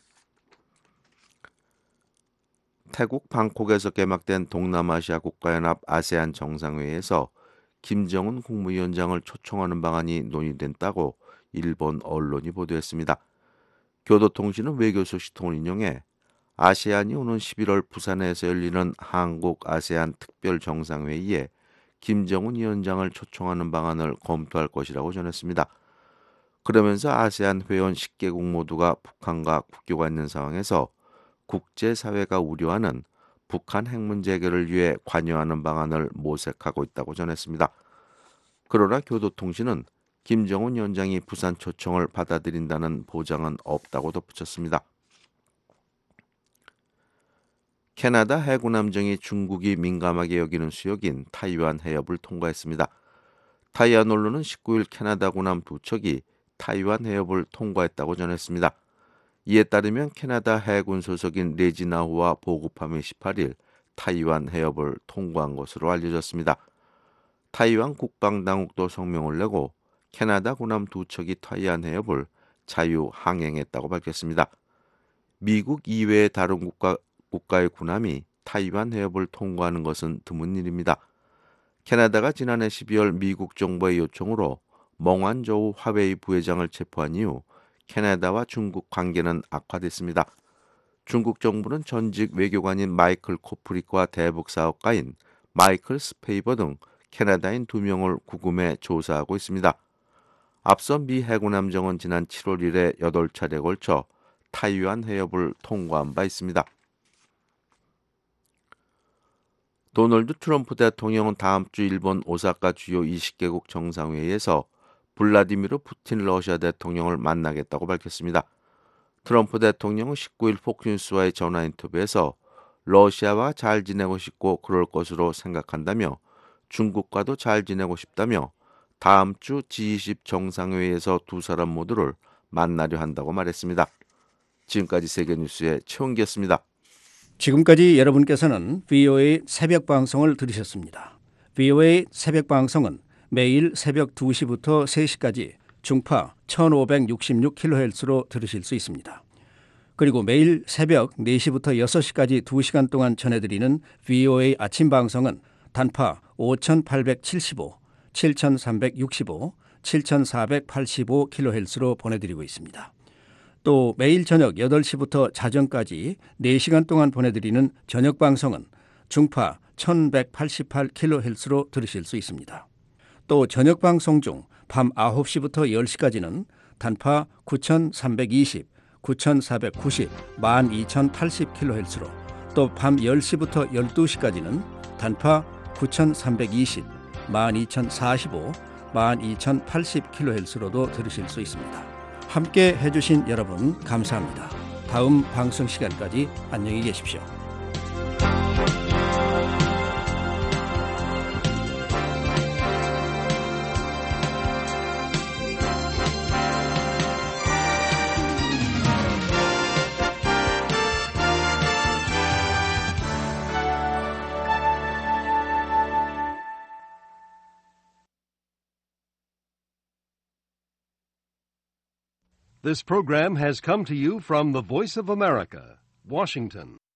태국 방콕에서 개막된 동남아시아 국가연합 아세안 정상회의에서 김정은 국무위원장을 초청하는 방안이 논의됐다고 일본 언론이 보도했습니다. 교도통신은 외교소식통을 인용해 아세안이 오는 11월 부산에서 열리는 한국-아세안 특별정상회의에 김정은 위원장을 초청하는 방안을 검토할 것이라고 전했습니다. 그러면서 아세안 회원 10개국 모두가 북한과 국교가 있는 상황에서 국제사회가 우려하는 북한 핵 문제 해결을 위해 관여하는 방안을 모색하고 있다고 전했습니다. 그러나 교도통신은 김정은 위원장이 부산 초청을 받아들인다는 보장은 없다고 덧붙였습니다. 캐나다 해군 함정이 중국이 민감하게 여기는 수역인 타이완 해협을 통과했습니다. 타이완 언론은 19일 캐나다 군함 2척이 타이완 해협을 통과했다고 전했습니다. 이에 따르면 캐나다 해군 소속인 레지나호와 보급함이 18일 타이완 해협을 통과한 것으로 알려졌습니다. 타이완 국방당국도 성명을 내고 캐나다 군함 2척이 타이완 해협을 자유 항행했다고 밝혔습니다. 미국 이외의 다른 국가의 군함이 타이완 해협을 통과하는 것은 드문 일입니다. 캐나다가 지난해 12월 미국 정부의 요청으로 멍완저우 화웨이 부회장을 체포한 이후 캐나다와 중국 관계는 악화됐습니다. 중국 정부는 전직 외교관인 마이클 코프릭과 대북 사업가인 마이클 스페이버 등 캐나다인 2명을 구금해 조사하고 있습니다. 앞서 미 해군 함정은 지난 7월 1일 8차례에 걸쳐 타이완 해협을 통과한 바 있습니다. 도널드 트럼프 대통령은 다음 주 일본 오사카 주요 20개국 정상회의에서 블라디미르 푸틴 러시아 대통령을 만나겠다고 밝혔습니다. 트럼프 대통령은 19일 폭스뉴스와의 전화 인터뷰에서 러시아와 잘 지내고 싶고 그럴 것으로 생각한다며 중국과도 잘 지내고 싶다며 다음 주 G20 정상회의에서 두 사람 모두를 만나려 한다고 말했습니다. 지금까지 세계뉴스의 최원기였습니다. 지금까지 여러분께서는 VOA 새벽 방송을 들으셨습니다. VOA 새벽 방송은 매일 새벽 2시부터 3시까지 중파 1566kHz로 들으실 수 있습니다. 그리고 매일 새벽 4시부터 6시까지 2시간 동안 전해드리는 VOA 아침 방송은 단파 5875, 7365, 7485kHz로 보내드리고 있습니다. 또 매일 저녁 8시부터 자정까지 4시간 동안 보내드리는 저녁 방송은 중파 1188kHz로 들으실 수 있습니다. 또 저녁 방송 중 밤 9시부터 10시까지는 단파 9320, 9490, 12080kHz로 또 밤 10시부터 12시까지는 단파 9320, 12045, 12080kHz로도 들으실 수 있습니다. 함께 해주신 여러분 감사합니다. 다음 방송 시간까지 안녕히 계십시오. This program has come to you from the Voice of America, Washington.